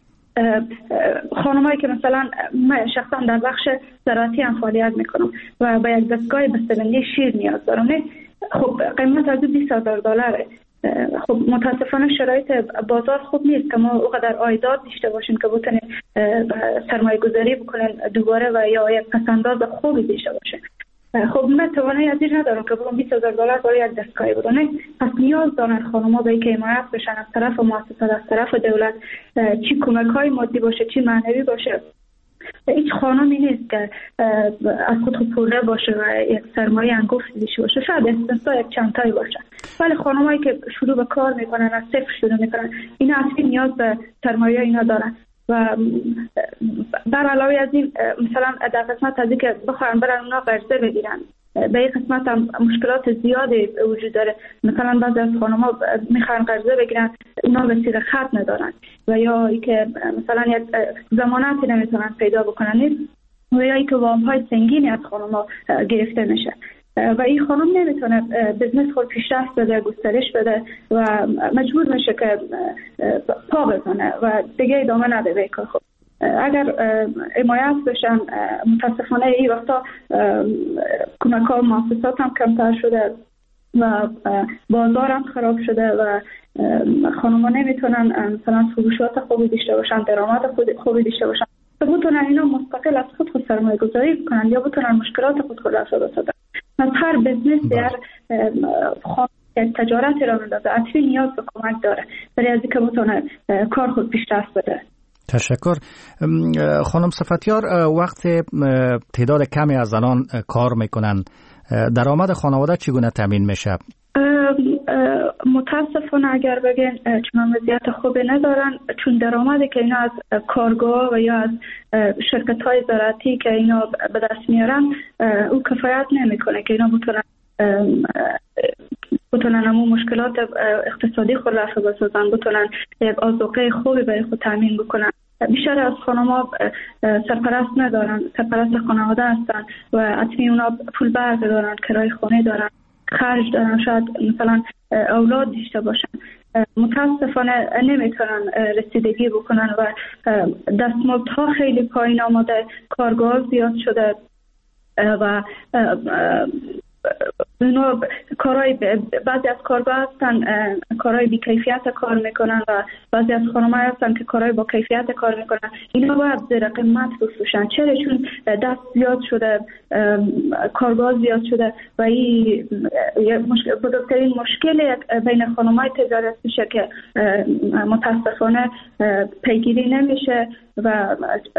خانمایی که مثلا من شخصا در بخش زراعتی هم فعالیت میکنم و با یک دستگاه بسته‌بندی شیر نیاز دارم، خب قیمت از $20,000. خب متاسفانه شرایط بازار خوب نیست که ما اونقدر عایدات داشته باشیم که بتونیم سرمایه گذاری بکنیم دوباره و یا یک پسنداز خوبی داشته باشیم. خب من توانایی از این ندارم که بگم $20,000 برای یک دستگاهی بدم. پس نیاز دارن خانم‌ها به اینکه حمایت بشن از طرف مؤسسات، از طرف دولت، چی کمک‌های مادی باشه چی معنوی باشه. هیچ خانمی نیست که از خود پوره باشه و یک سرمایه انگفتی داشته باشه. شاید استثنا یک چند تایی باشه، ولی خانمایی که شروع به کار میکنن، از صفر شروع میکنن، اینا اصلا نیاز به سرمایه اینا دارن. و بر علاوه از این مثلا در قسمت از این که بخواهن برن اونا قرضه بگیرن، به این قسمت هم مشکلات زیادی وجود داره. مثلا بعضی از خانم‌ها میخوان قرضه بگیرن، اونا وسیله خرج ندارن و یا اینکه مثلا یک ضمانتی نمیتونن پیدا بکنن و یا اینکه وام‌های سنگینی از خانم‌ها گرفته میشه و این خانم نمیتونه بزنس خود پیشرفت بده، گسترش بده و مجبور میشه که پا بزنه و دیگه ادامه نده به کار. خود اگر حمایت بشن، متاسفانه این وقتا کمک‌ها و مؤسسات هم کمتر شده و بازار هم خراب شده و خانم‌ها نمیتونن مثلا فروشات خوبی داشته باشن، درآمد خوبی داشته باشن تا بتونن اینا مستقل از خود سرمایه گذاری کنن یا بتونن مشکلات خود رفع بسازن. از هر بزنس، هر یک تجارتی را مندازه اطفی نیاز به کمک داره برای از اینکه بتونه کار خود پیشرفت بده. تشکر. خانم صفتیار، وقت تعداد کمی از زنان کار میکنن، درآمد خانواده چگونه تامین میشه؟ متاسفانه اگر بگین چون وضعیت خوبی ندارن، چون درآمدی که اینا از کارگاه و یا از شرکت‌های زراعتی که اینا به دست میارن او کفایت نمیکنه که اینا بتونن همون مشکلات اقتصادی خود رفع بسازن، بتونن یک آذوقه خوبی برای خود تامین بکنن. بیشتر از خانم‌ها سرپرست ندارن، سرپرست خانواده هستن و اطمی اونا پول برق دارن، کرایه خانه دارن، خرج دارن، شاید مثلا اولاد داشته باشن. متاسفانه نمیتونن رسیدگی بکنن و دستمزدها خیلی پایین آمده، کارگاه زیاد شده و اونا کارهای بعضی از کارگاه هستن کارهای بی کیفیت کار میکنن و بعضی از خانم‌ها هستن که کارهای با کیفیت کار میکنن. اینا باید زیر قیمت بفروشن. چرا؟ چون دست زیاد شده، کارگاه زیاد شده و این بزرگترین مشکل بین خانم‌های تجارت میشه که متاسفانه پیگیری نمیشه و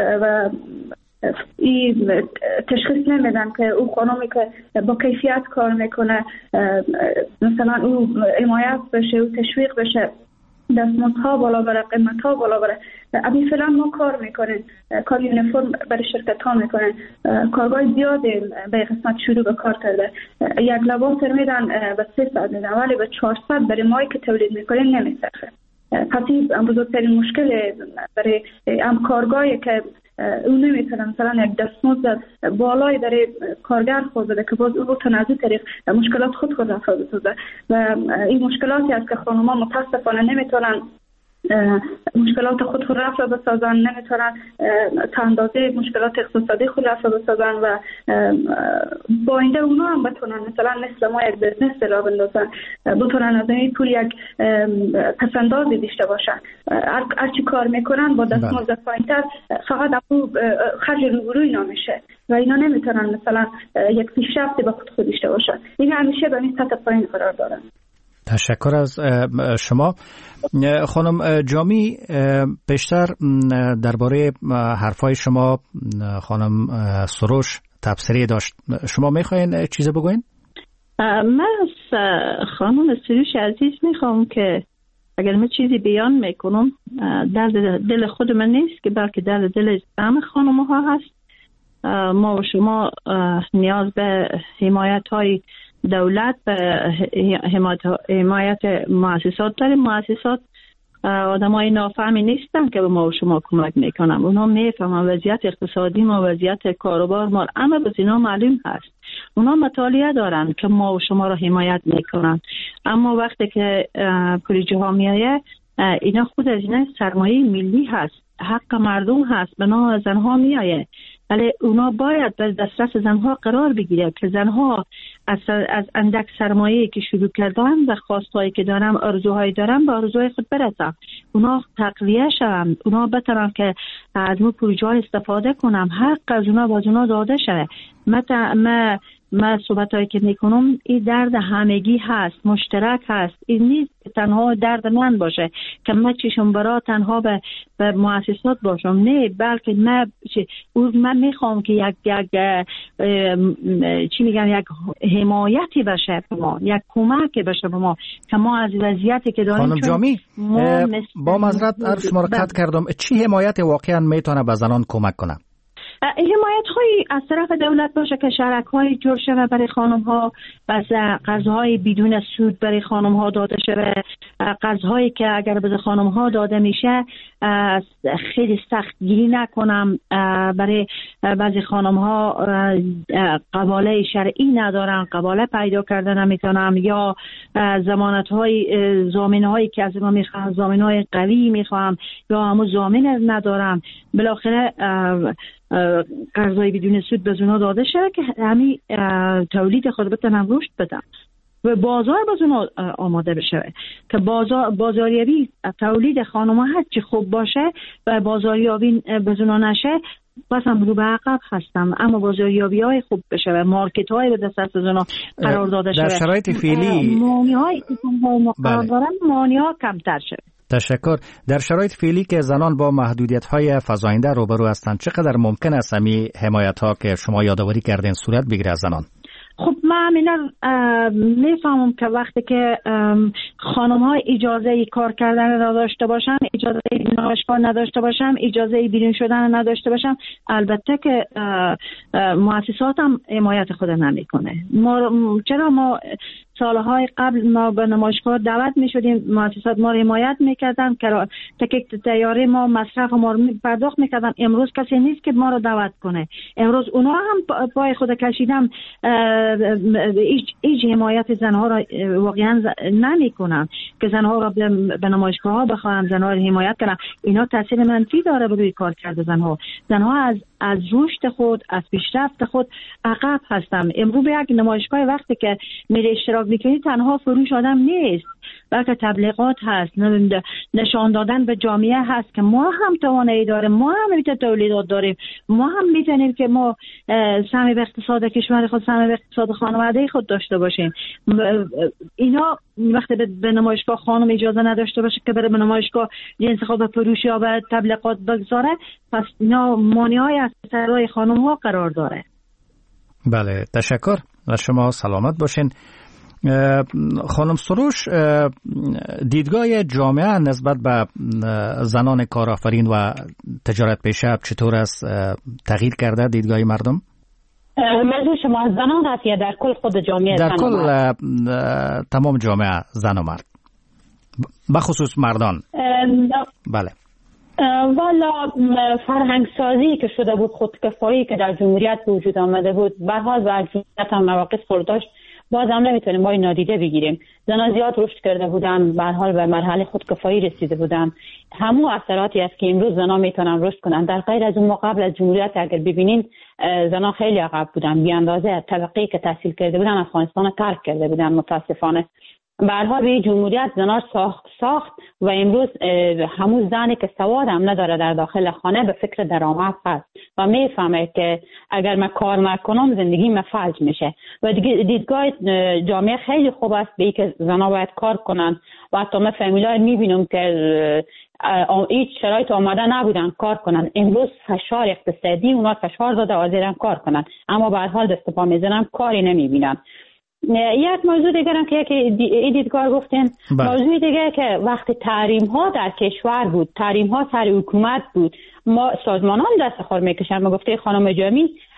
این تشخیص نمیدن که او خانمی که با کیفیت کار میکنه مثلا او حمایت بشه، او تشویق بشه، دستمزدها بالا بره، قیمتها بالا بره. ابی فعلا ما کار میکنیم، کار یونیفرم برای شرکت ها میکنیم، کارگاه زیادی به قسمت شروع به کار کرده. یک لباس میدن به 300 میدن ولی به 400 برای مایی که تولید میکنیم نمیصرفه. پس این بزرگترین مشکل برای کارگاهی که اون نمیتونه مثلا یک دستمزد بالایی در کارگر خود بده که باز او بتونه از این طریق مشکلات خود رفع بسازه و این مشکلاتی است که خانم‌ها متاسفانه نمیتونن مشکلات خود رفع بسازن، نمیتونن تا اندازه مشکلات اقتصادی خود رفع بسازن و با اینده اونا هم بتونن مثلا مثل ما یک بزنس را بندازن، بتونن از این پول یک پسندازی داشته باشن. هرچی کار میکنن با دستمزد پایین‌تر فقط خرج روبروی نمیشه و اینا نمیتونن مثلا یک پیشرفتی با خود داشته باشن. این همیشه به این سطح پایین قرار دارن. تشکر از شما. خانم جامی، بیشتر درباره حرفای شما خانم سروش تبصره داشت. شما میخواین چیزی بگوین؟ من از خانم سروش عزیز میخوام که اگر من چیزی بیان میکنم در دل خود من نیست که بلکه در دل همه خانم ها هست. ما و شما نیاز به حمایت های دولت حمایت مؤسسات داریم. مؤسسات آدمای نافهمی نیستن که به ما و شما کمک میکنن. اونا میفهمن وضعیت اقتصادی ما، وضعیت کاروبار ما، اما به اینا معلوم هست. اونا مطالعه دارن که ما و شما را حمایت میکنن، اما وقتی که پروژه ها میایه اینا خود از اینا سرمایه ملی هست، حق مردم هست، بنا زنها میایه، ولی اونا باید در دسترس زنها قرار بگیره که زنها از اندک سرمایه که شروع کردن و خواستهایی که دارن، آرزوهایی دارن، به آرزوهای خود برسن. اونا تقویه شدن، اونا بتونن که از اون پروژه ها استفاده کنم، حق از اونا داده شده. من صحبت هایی که میکنم این درد همگی هست، مشترک هست. این نیست که تنها درد من باشه که من چشم برا تنها به مؤسسات باشم، نه، بلکه من میخوام که یک یک حمایتی بشه به ما، یک کمکی بشه به ما که ما از وضعیتی که داریم. خانم جامی، با معذرت شما رو قطع کردم، چی حمایت واقعا میتونه به زنان کمک کنه؟ حمایت های از طرف دولت باشه که شرک های جور شده برای خانم ها، بس قرضهای بدون سود برای خانم ها داده شده، قرضهایی که اگر به خانم ها داده میشه خیلی سخت گیری نکنم. برای بعضی خانم ها قباله شرعی ندارن، قباله پیدا کرده نمیتونم، یا ضمانت های ضامن هایی که از ما میخوام، ضامن های قوی میخوام، یا همون ضامن ندارم. بالاخره قرضای بدون سود به زونا داده شده که همین تولید خود بتونن رشد بدن و بازار به زونا آماده بشه که بازاریابی تولید خانم ها هرچی خوب باشه و بازاریابی به زونا نشه بس هم رو به عقب هستم، اما بازاریابی های خوب بشه و مارکت های به دست زونا قرار داده شده. در شرایط فعلی مانی ها کمتر شده. تشکر. در شرایط فعلی که زنان با محدودیت‌های فزاینده روبرو هستند، چقدر ممکن است همین حمایت‌ها که شما یادآوری کردین صورت بگیره از زنان؟ خب من میفهمم که وقتی که خانم ها اجازه کار کردن را داشته باشن، اجازه نمایشگاه نداشته باشن، اجازه بیرون شدن نداشته باشن، البته که مؤسسات هم حمایت خود نمیکنه. چرا ما سالهای قبل ما به نمایشگاه دعوت می شدیم، مؤسسات ما رو حمایت میکردن که تکیه تیاره ما مصرف ما رو پرداخت میکردن. امروز کسی نیست که ما رو دعوت کنه. امروز اونا هم پای خود کشیدن، هیچ حمایت زنها را واقعا نمی کنن که زنها را به نمایشگاه ها بخوان، زنها را حمایت کنن. اینا تاثیر منفی داره روی کار کرده زنها. زنها از رشد خود، از پیشرفت خود عقب هستن. امروز به یک نمایشگاه وقتی که میره اشتراک میکنی تنها فروش آدم نیست، بلکه تبلیغات هست، نشان دادن به جامعه هست که ما هم توانایی داریم، ما هم میتونیم تولیدات داریم، ما هم میتونیم که ما سهم به اقتصاد کشور خود، سهم به اقتصاد خانواده خود داشته باشیم. اینا وقتی به نمایشگاه خانم اجازه نداشته باشه که بره به نمایشگاه جنس خود به فروش یا به تبلیغات بگذاره، پس اینا مانعی از سرای خانم ها قرار داره. بله، تشکر و شما سلامت باشین. خانم سروش، دیدگاه جامعه نسبت به زنان کارآفرین و تجارت پیشه چطور است؟ تغییر کرده دیدگاه مردم؟ منظور شما از زنان هست یا در کل خود جامعه؟ در کل تمام جامعه، زن و مرد، بخصوص مردان. بله. والا فرهنگ سازی که شده بود، خودکفایی که در جمهوریت به وجود آمده بود، برحال و جمهوریت هم مواقف خورد داشت، باز هم نمیتونیم با این نادیده بگیریم. زنان زیاد رشد کرده بودن، به هر حال به مرحله خودکفایی رسیده بودن. همون اثراتی است که امروز زنان میتونن رشد کنن. در غیر از اون قبل از جمهوریت اگر ببینین زنان خیلی عقب بودن، بی اندازه. طبقه‌ای که تحصیل کرده بودن افغانستان ترک کرده بودن متاسفانه. به هر حال به جمهوریت زنان ساخت و امروز همون زنی که سواد هم نداره در داخل خانه به فکر درآمد هست و میفهمه که اگر من کار نکنم زندگی من فلج میشه. و دیدگاه جامعه خیلی خوب است به اینکه زنان باید کار کنن و حتی من فامیلای میبینم که هیچ شرایط آماده نبودن کار کنن. امروز فشار اقتصادی اونا فشار داده حاضرن کار کنن، اما به هر حال دست پا میزنن، کاری نمیبینن. یک موضوع دیگر هم که این دیدگاه گفتین، موضوع دیگر که وقتی تحریم ها در کشور بود، تحریم ها سر حکومت بود، ما سازمانان دست خور میکشن. ما گفته خانم جامی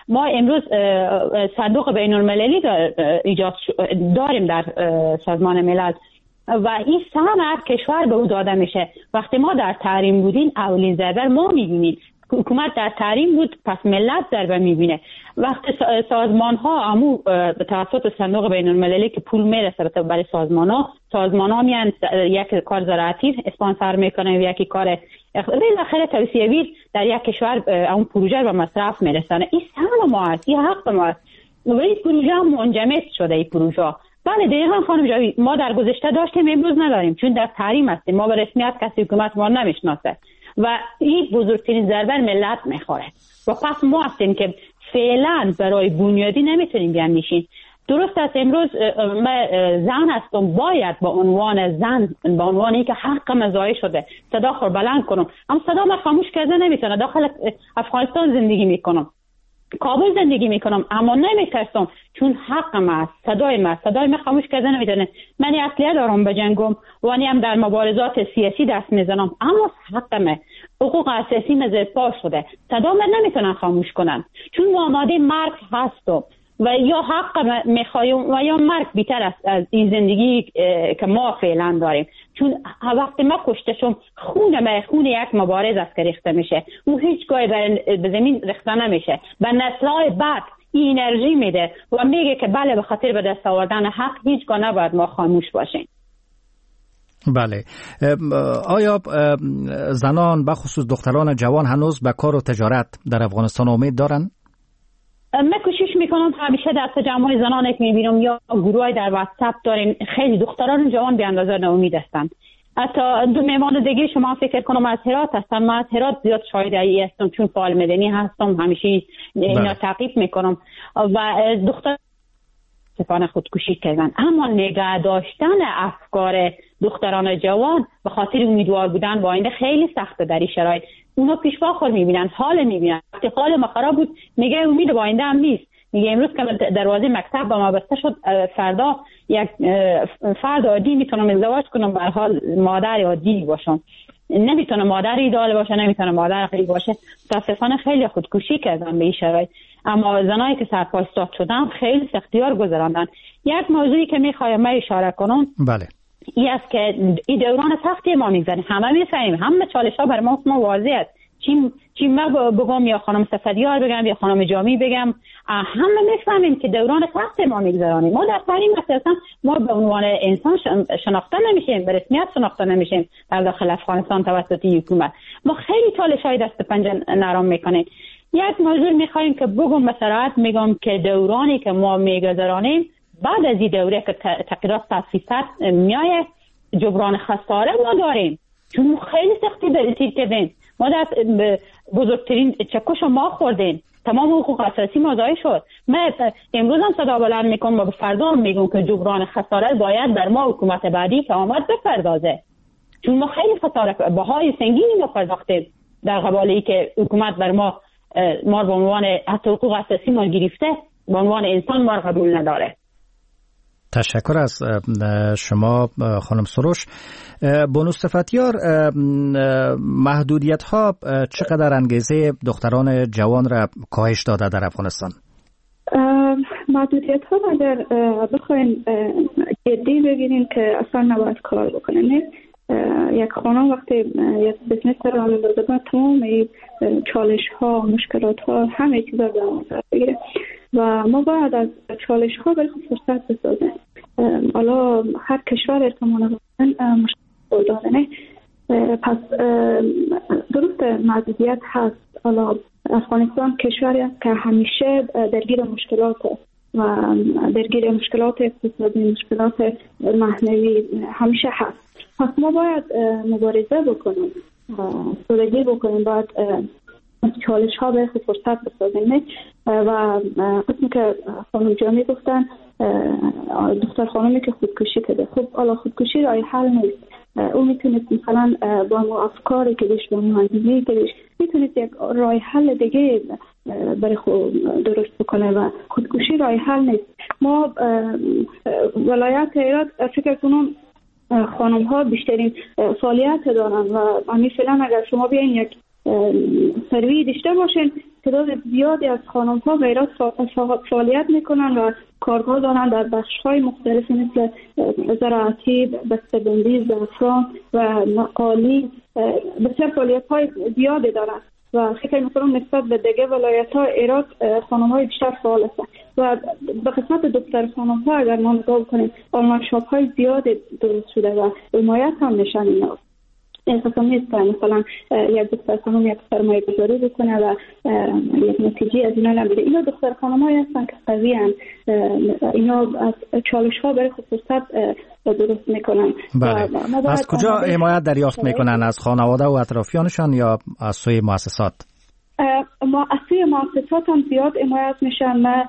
ما امروز صندوق بین المللی ایجاد داریم در سازمان ملل و این سهم کشور به او داده میشه. وقتی ما در تحریم بودیم اولین ضربه ما میبینیم. حکومت در تحریم بود، پس ملت ضربه میبینه. وقتی سازمان ها به توسط صندوق بین المللی که پول میرسه برای سازمان ها میان یک کار زراعتی اسپانسر میکنن و یکی کار بالاخره توسعه‌ای در یک کشور اون پروژه رو به مصرف میرسونه. این سهم ما است، این حق ما است. و این پروژه هم منجمد شده. این پروژه بله دقیقاً خانم جاوی ما در گذشته داشتیم، امروز نداریم چون در تحریم هستیم. ما به رسمیت کسی حکومت ما نمیشناسه و این بزرگترین ضربه ملت میخوره و پس ما هستیم که فعلا برای بنیادی نمیتونیم بیاندیشیم. درست است امروز من زن هستم، باید با عنوان زن، با عنوان اینکه حقم ضایع شده صدا خور بلند کنم، اما صدا من خاموش کرده نمیتونه. داخل افغانستان زندگی میکنم، کابل زندگی میکنم، اما نمیترسم چون حقم است، صدای من خاموش کرده نمیتونه. من اصلیه دارم به جنگم و هم در مبارزات سیاسی دست میزنم، اما حقمه، حقوق اساسی مزد پا شده، صدا من نمیتونن خاموش کنن چون آماده مرگ هستم و یا حق میخوایم و یا مرگ بیتر است از این زندگی که ما فعلا داریم. چون وقتی ما کشته شم خون یک مبارز است که ریخته میشه، او هیچگاه به زمین ریخته نمیشه، به نسل‌های بعد این انرژی میده و میگه که بله به خاطر به دست آوردن حق هیچگاه نباید ما خاموش باشیم. بله. آیا زنان بخصوص دختران جوان هنوز به کار و تجارت در افغانستان امید دارن؟ من کوشش میکنم همیشه دست جمعای زنانی که میبینم یا گروهای در واتساپ داریم، خیلی دختران جوان به اندازه ناامید هستند. حتی دو مهمان دیگه شما فکر کنم از هرات هستن، من از هرات زیاد شاهد ای هستم چون فعال مدنی هستم، همیشه اینا تعقیب میکنم و دختر سفان خودکشی کردن. اما نگه داشتن افکار دختران جوان به خاطر امیدوار بودن با آینده خیلی سخته در این شرایط. اونا پیشوا خور میبینن، حال میبینن. وقتی حال ما خراب بود میگه امید با آینده هم نیست. میگه امروز که دروازه مکتب با ما بسته شد، فردا یک فرد عادی میتونم ازدواج کنم، به هر حال مادر عادی باشم، نمیتونه مادر ایدال باشه، نمیتونه مادر غریب باشه. متاسفانه خیلی خودکشی کردن به این شرایط. اما زنایی که سرپا ایستاد شدن خیلی سختیار گذراندن. یک موضوعی که میخوایم من اشاره کنم بله این است که این دوران سختی ما میگذاریم، همه میفهمیم، همه چالش‌ها بر ما واضح است. چی من بگم یا خانم صفدیار بگم یا خانم جامی بگم، همه میفهمیم که دوران سخت ما میگذرانیم. ما در تحریم اساسا ما به عنوان انسان شناخته نمیشیم، به رسمیت شناخته نمیشیم در داخل افغانستان توسط حکومت. ما خیلی چالش‌های دست پنجه نرم میکنیم. یک موضوع میخوایم که بگم به صراحت میگم که دورانی که ما میگذرانیم بعد از این دوره که تغییرات تاسیسات میایه جبران خساره ما داریم، چون خیلی سختی درسید کردیم. ما در بزرگترین چکش ما خوردیم، تمام حقوق اساسی ما ضایع شد. من امروز هم صدا بلند میکنم و به فردا هم میگم که جبران خساره باید در ما حکومت بعدی که آمد بپردازه، چون ما خیلی خساره بهای سنگینی ما پرداختیم در قبالی که حکومت بر ما به عنوان حتی حقوق اساسی ما گرفته، به عنوان انسان ما قبول نداره. تشکر از شما خانم سروش. بانو صفدیار، محدودیت ها چقدر انگیزه دختران جوان را کاهش داده در افغانستان؟ محدودیت ها اگر بخواین جدی بگیریم که اصلا نباید کار بکنیم. یک خانم وقتی یک بزنس را اندازه باید تمام چالش ها، مشکلات ها، همه چیزا در نظر بگیره و ما باید از چالش ها برای فرصت بسازیم. حالا هر کشور احتمالاً مشکل داره، پس درست محدودیت هست. حالا افغانستان کشوری است که همیشه درگیر مشکلات و درگیر مشکلات اقتصادی، مشکلات معنوی همیشه هست. پس ما باید مبارزه بکنیم، سودگی بکنیم، باید چالش ها به فرصت بسازیم. و قسمی که خانم جامی گفتن، دختر خانمی که خودکشی کرده، خب حالا خودکشی رای حل نیست. او میتونید مثلا با افکاری که داشت، با منظوری که داشت، میتونید یک رای حل دیگه برای خود درست بکنه و خودکشی رای حل نیست. ما ولایت هرات فکر کنم خانم ها بیشترین فعالیت دارن و همین فعلا اگر شما بیاین یک سروی داشته باشین تعداد زیادی از خانم‌ها به ایران فعالیت میکنن و کارگاه دارن در بخش‌های مختلفی مثل زراعتی، بسته‌بندی، زعفران و نقالی. بسیار فعالیت‌های زیادی دارن و فکر می‌کنم نسبت به دیگه ولایت‌ها ایران خانم‌های بیشتر فعال هستند و به قسمت دختر خانم‌ها اگر ما نگاه کنیم آنلاین شاپ‌های زیادی درست شده و حمایت هم نشان اینا. احساس نیست که مثلا یک دختر خانم یک سرمایه گذاری بکنه و یک نتیجه از اینا نمیده. اینا دختر خانم‌هایی هستن که قوی‌اند، اینا از چالش‌ها برای خصوصیت درست میکنن. بله. از کجا حمایت دریافت میکنن؟ از خانواده و اطرافیانشان یا از سوی مؤسسات؟ از سوی مؤسسات هم زیاد حمایت میشن. من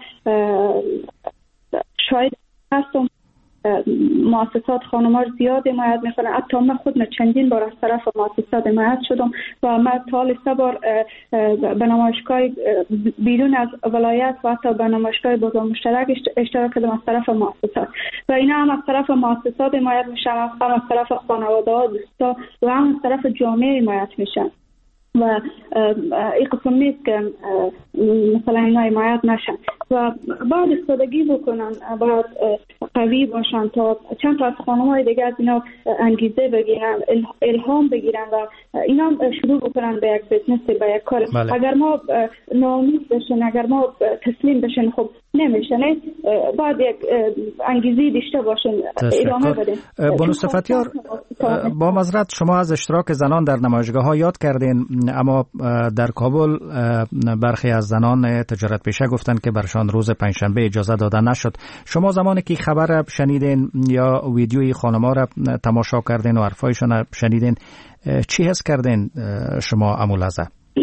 شاید هستم مؤسسات خانم‌ها زیاد حمایت میکنن. حتی من خود چندین بار از طرف مؤسسات حمایت شدم و من تا 3 بار به نمایشگاه بیرون از ولایت و حتی به نمایشگاه بازار مشترک اشتراک کردم از طرف مؤسسات و اینا هم از طرف مؤسسات حمایت میشن، هم از طرف خانواده‌ها، دوستا و هم از طرف جامعه حمایت میشن و این قسم نیست که مثلا اینا حمایت نشن و باید استفاده بکنن، باید قوی باشن تا چند تا از خانم‌های دیگه از اینا انگیزه بگیرن، الهام بگیرن و اینا شروع بکنن به یک بیزنس، به یک کار. بله. اگر ما ناامید بشن، اگر ما تسلیم بشن خب نمیشه. نه باید یک انگیزه داشته باشن، ادامه بدن. بانو صفتیار، با معذرت شما از اشتراک زنان در نمایشگاه‌ها یاد کردین، اما در کابل برخی از زنان تجارت پیشه گفتن که برشان روز پنجشنبه اجازه داده نشد. شما زمانی که خبر شنیدین یا ویدیوی خانم‌ها را تماشا کردین و حرفایشان شنیدین، چی حس کردین شما امولحظه؟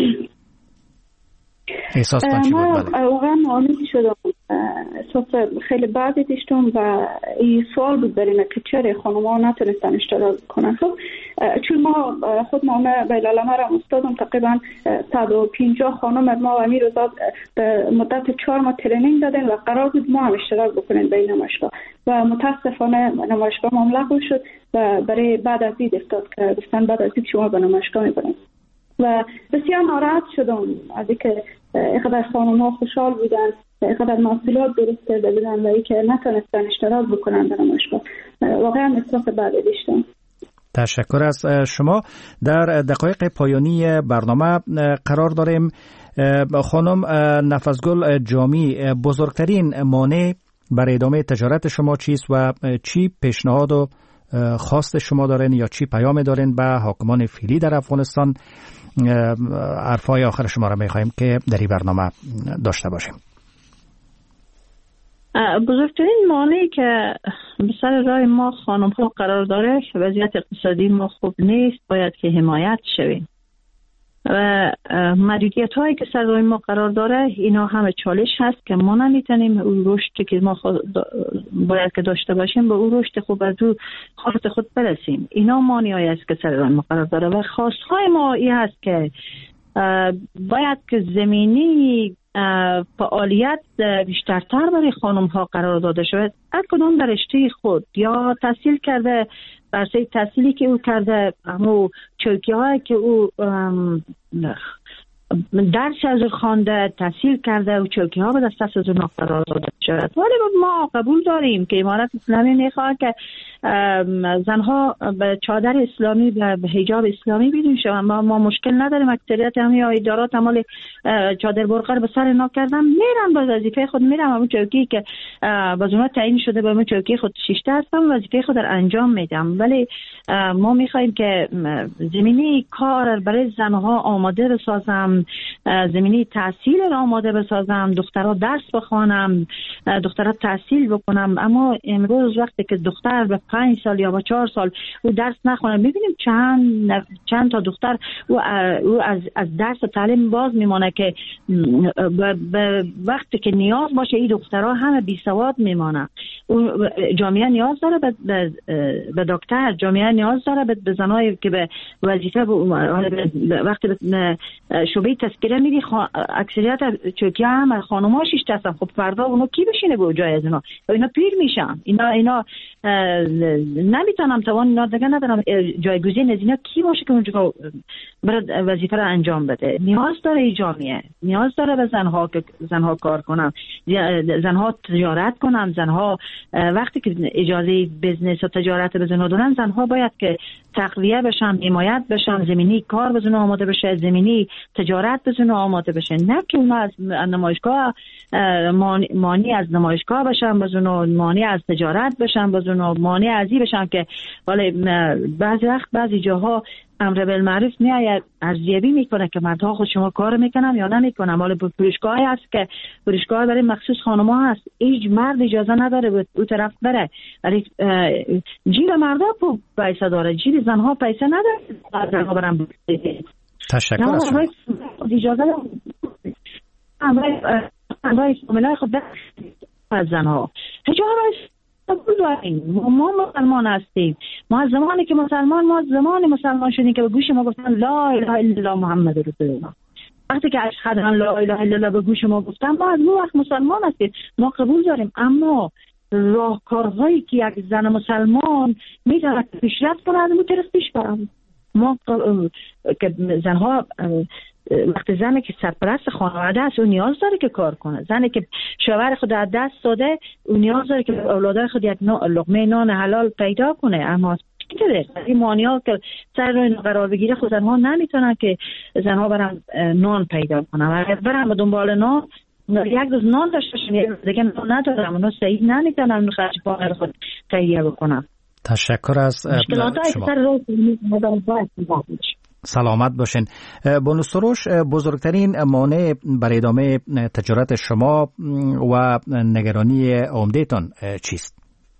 احساستان چی بود؟ من واقعا ناامید شدم، احساس خیلی بدی داشتم و این سوال بود برای من که چرا خانم‌ها نتونستن اشتراک کنن. خب چون ما خود ما به لالمه را استادم تقریبا 150 خانم ما و امیر روزا به مدت 4 ماه ترینینگ دادن و قرار بود ما هم اشتراک بکنیم به این نمایشگاه و متاسفانه نمایشگاه ما لغو شد و برای بعد از این افتاد که گفتن بعد از این شما به نمایشگاه میبرین و بسیار ناراحت شدم از اینکه اینقدر خانم‌ها خوشحال بودن، اینقدر محصولات درست کرده بودن و اینکه نتونستن اشتراک بکنن در نمایشگاه. واقعا احساس بدی داشتم. تشکر از شما. در دقایق پایانی برنامه قرار داریم. خانم نفسگل جامی، بزرگترین مانع برای ادامه تجارت شما چیست و چی پیشنهاد و خواست شما دارین یا چی پیام دارین به حاکمان فعلی در افغانستان؟ حرفای آخر شما را میخوایم که در این برنامه داشته باشیم. بزرگترین مانعی که به سر راه ما خانم ها قرار داره، وضعیت اقتصادی ما خوب نیست، باید که حمایت شویم و محدودیت هایی که سر راه ما قرار داره اینا همه چالش هست که ما نمیتونیم اون رشدی که ما باید که داشته باشیم به اون رشد خوب از او خواست خود برسیم. اینا مانعی است که سر راه ما قرار داره و خواستهای ما این هست که باید که زمینی فعالیت بیشترتر برای خانم ها قرار داده شود. هر کدام در رشته خود یا تحصیل کرده، برسه تحصیلی که او کرده، همو چوکی هایی که او درس از خوانده، تحصیل کرده و چوکی ها به دست از اونها قرار داده شود. ولی ما قبول داریم که امارت اسلامی میخواد که زنها به چادر اسلامی، به حجاب اسلامی بدون شوند. ما مشکل نداریم، اکثریت همه ادارات عمل چادر برقع به سر اینا کردن، میرن به وظیفه خود، میرن همون چوکی که باز اونها تعیین شده به همون چوکی خود شیشته هستم وظیفه خود در انجام میدم. ولی ما میخوایم که زمینی کار برای زنها آماده بسازم، زمینی تحصیل را آماده بسازم، دخترها درس بخوانم، دخترها تحصیل بکنم. اما امروز وقتی که دختر به 5 سال یا با 4 سال او درس نخونه، میبینیم چند تا دختر او از درس و تعلیم باز میمونه که وقتی که نیاز باشه این دخترها همه بی سواد میمونه. جامعه نیاز داره به دکتر، جامعه نیاز داره به زنایی که به وظیفه وقتی به شعبه تذکره میدی اکثریت چوکی هم خانم‌ها شیشته هستن. خب فردا اونا کی بشینه به جای از اونا؟ اینا پیر میشن، اینا نمیتونم توان اینا دیگه ندارم. جایگزین از اینا کی باشه که اونجا برد وظیفه را انجام بده؟ نیاز داره این جامعه، نیاز داره به زنها کار کنن، زنها تجارت کنن. زنها وقتی که اجازه بزنس و تجارت به زنها دادن، زنها باید که تقویه بشن، حمایت بشن، زمینی کار به زنها آماده بشه، زمینی تجارت به زنها آماده بشه، نه که اونا از نمایشگاه مانی از نمایشگاه بشن به زنها، مانی از تجارت بشن به زنها، مانی از این بشن که ولی بعضی وقت بعضی جاها امر بالمعروف میآید ارزیابی میکنه که مردها خود شما کار میکنن یا نمیکنن. ولی فروشگاهی هست که فروشگاه برای مخصوص خانم‌ها هست، هیچ مرد اجازه نداره به اون طرف بره، ولی جیب مردها پیسه داره، جیب زنها پیسه نداره. زنها برن تشکر از شما. اجازه امرای کاملا خود از زنها حجاب ما مسلمان هستیم. ما از زمانی که مسلمان شدیم که به گوش ما گفتن لا اله الا الله محمد رسول الله. وقتی که اشهد ان لا اله الا الله به گوش ما گفتن، ما از اون وقت مسلمان هستیم، ما قبول داریم. اما راهکارهایی که یک زن مسلمان میتونه پیشرفت کنه از اون طرف پیش برم. ما که زنها وقتی زنی که سرپرست خانواده است اون نیاز داره که کار کنه. زنی که شوهر خود از دست داده اون نیاز داره که اولادای خود یک لقمه نان حلال پیدا کنه. اما این مانیا که سر روی قرار بگیره، خود زنها نمیتونن که زنها برن نان پیدا کنن. اگر برن به دنبال نان، یک روز نان داشته باشن یک روز دیگه نان ندارن، اونا صحیح نمیتونن خرج پای خود تهیه بکنن. تشکر از شما. سلامت باشین. بانو سروش، بزرگترین مانع برای ادامه تجارت شما و نگرانی عمده‌تان چیست؟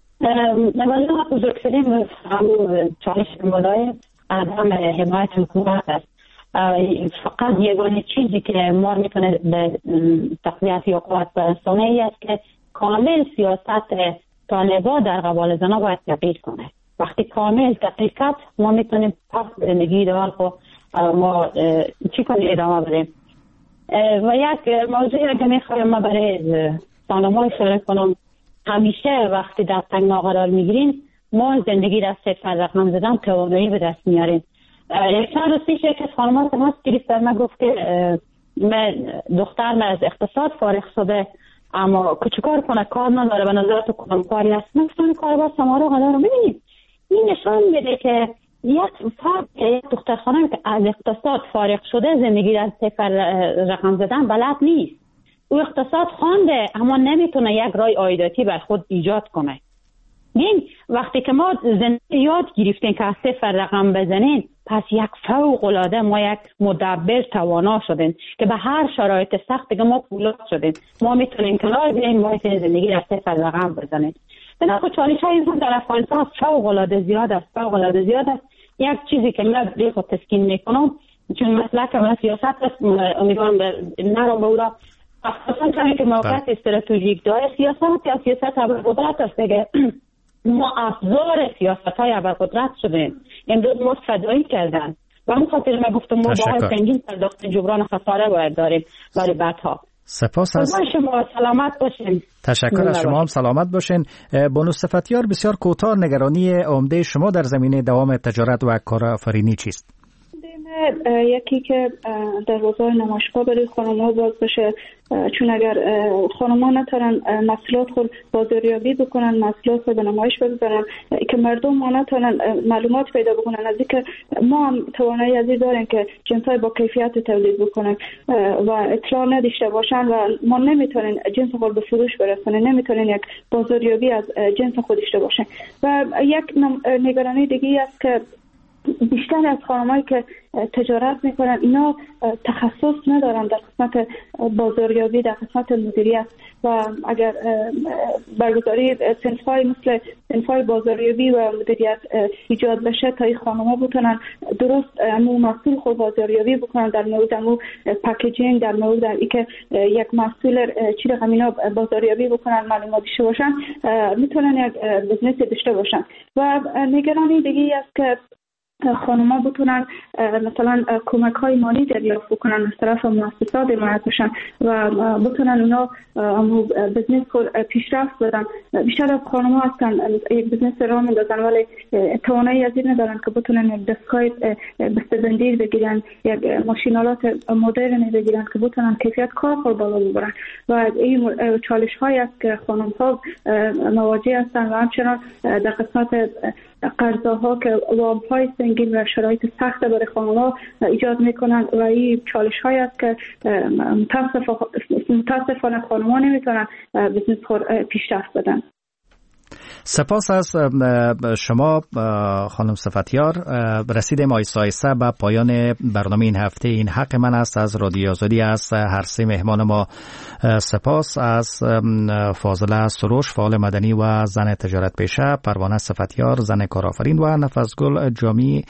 بزرگترین چالش بالای عدم حمایت حکومت است. فقط یگانه چیزی که ما میتونه به تقویت یا قوت برسانه ای است که کامل سیاست طالبا در قبال زنها باید تغییر کنه. وقتی کامل تغییر کرد، ما میتونیم پس زندگی دار خو ما چی کنیم ادامه بدیم. و یک موضوعی که میخوایم ما برای سانما اشاره کنم، همیشه وقتی در تنگنا قرار میگیریم ما زندگی در صفر رقم زدن توانایی به دست میاریم. یک چند روز پیش یک خانم تماس گرفت و من گفت که دختر از اقتصاد فارغ شده اما کار کنه، کار نداره، به نظر تو کدام کاری هست؟ من گفتم کار با سمارو قرار رو ببینید. این نشان میده که یک فرد که یک دختر خانم که از اقتصاد فارغ شده زندگی در صفر رقم زدن بلد نیست. او اقتصاد خوانده اما نمیتونه یک راه عایداتی بر خود ایجاد کنه. این وقتی که ما زندگی یاد گرفتیم که از صفر رقم بزنیم، پس یک فوق العاده ما یک مدبر توانا شدیم که به هر شرایط سخت که ما پولاد شدیم، ما میتونیم کنار بیاییم، ما میتونیم زندگی در صفر رقم بزنیم. بنابراین چالش های اینجا در افغانستان فوق العاده زیاد است. یک چیزی که من به خود تسکین میکنم، چون مثلا که من سیاست است، امیدوارم نرم به او را افغانستان کمی که موقعیت استراتژیک داره، سیاست ابرقدرت است دیگه. ما افزار سیاست های ابرقدرت شدیم. امروز ما فدایی کردن و همون خاطر من گفتم ما باید سنگین پرداخت جبران خساره باید داریم برای بعدها. سپاس از شما، سلامت باشین. تشکر از شما هم، سلامت باشین. بانو صفتیار، بسیار کوتاه نگرانی عمده شما در زمینه دوام تجارت و کارآفرینی چیست؟ یکی که دروازه نمایشگاه برای خانم‌ها باز بشه، چون اگر خانم‌ها نتونن محصولات خود بازاریابی بکنن، محصولات خود به نمایش بذارن، که مردم نتونن معلومات پیدا بکنن از اینکه ما هم توانایی از این داریم که جنس‌های با کیفیت تولید بکنن و اطلاع نداشته باشن و ما نمیتونیم جنس خود به فروش برسونیم، نمیتونیم یک بازاریابی از جنس خود داشته باشیم. و یک نگرانی دیگه است که بیشتر از خانمایی که تجارت میکنن اینا تخصص ندارن در قسمت بازاریابی، در قسمت مدیریت، و اگر برگزاری صنف‌های مثل صنف‌های بازاریابی و مدیریت ایجاد بشه تا این خانم‌ها بتونن درست محصول خود بازاریابی بکنن، در مورد پکیجینگ، در مورد اینکه یک محصول چی رقم اینا بازاریابی بکنن، معلومات داشته باشن، میتونن یک بزنس داشته باشن. و نگرانی دیگه است که خانم‌ها بتونن مثلا کمک‌های مالی دریافت کنن از طرف مؤسسات حمایت بشن و بتونن اونا بزنس پیشرفت بدن. بیشتر از خانم‌ها هستن یک بزنس راه میندازن ولی توانایی از این ندارن که بتونن یک دستگاه بسته‌بندی بگیرن، یک ماشینالات مدرن بگیرن که بتونن کیفیت کار رو بالا ببرن و این چالش‌هایی است که خانم‌ها مواجه هستن و همچنان در قسمت قرضاها که وام‌های سنگین و شرایط سخت برای خانم‌ها ایجاد میکنن و این چالش‌هایی است که متاسفانه خانم‌ها نمیتونن بزنس پیشرفت بدن. سپاس از شما خانم صفتیار. رسیدیم آیسته به پایان برنامه این هفته این حق من است از رادیو آزادی. از هر سه مهمان ما سپاس. از فاضله سروش فعال مدنی و زن تجارت پیشه، پروانه صفتیار زن کارآفرین و نفسگل جامی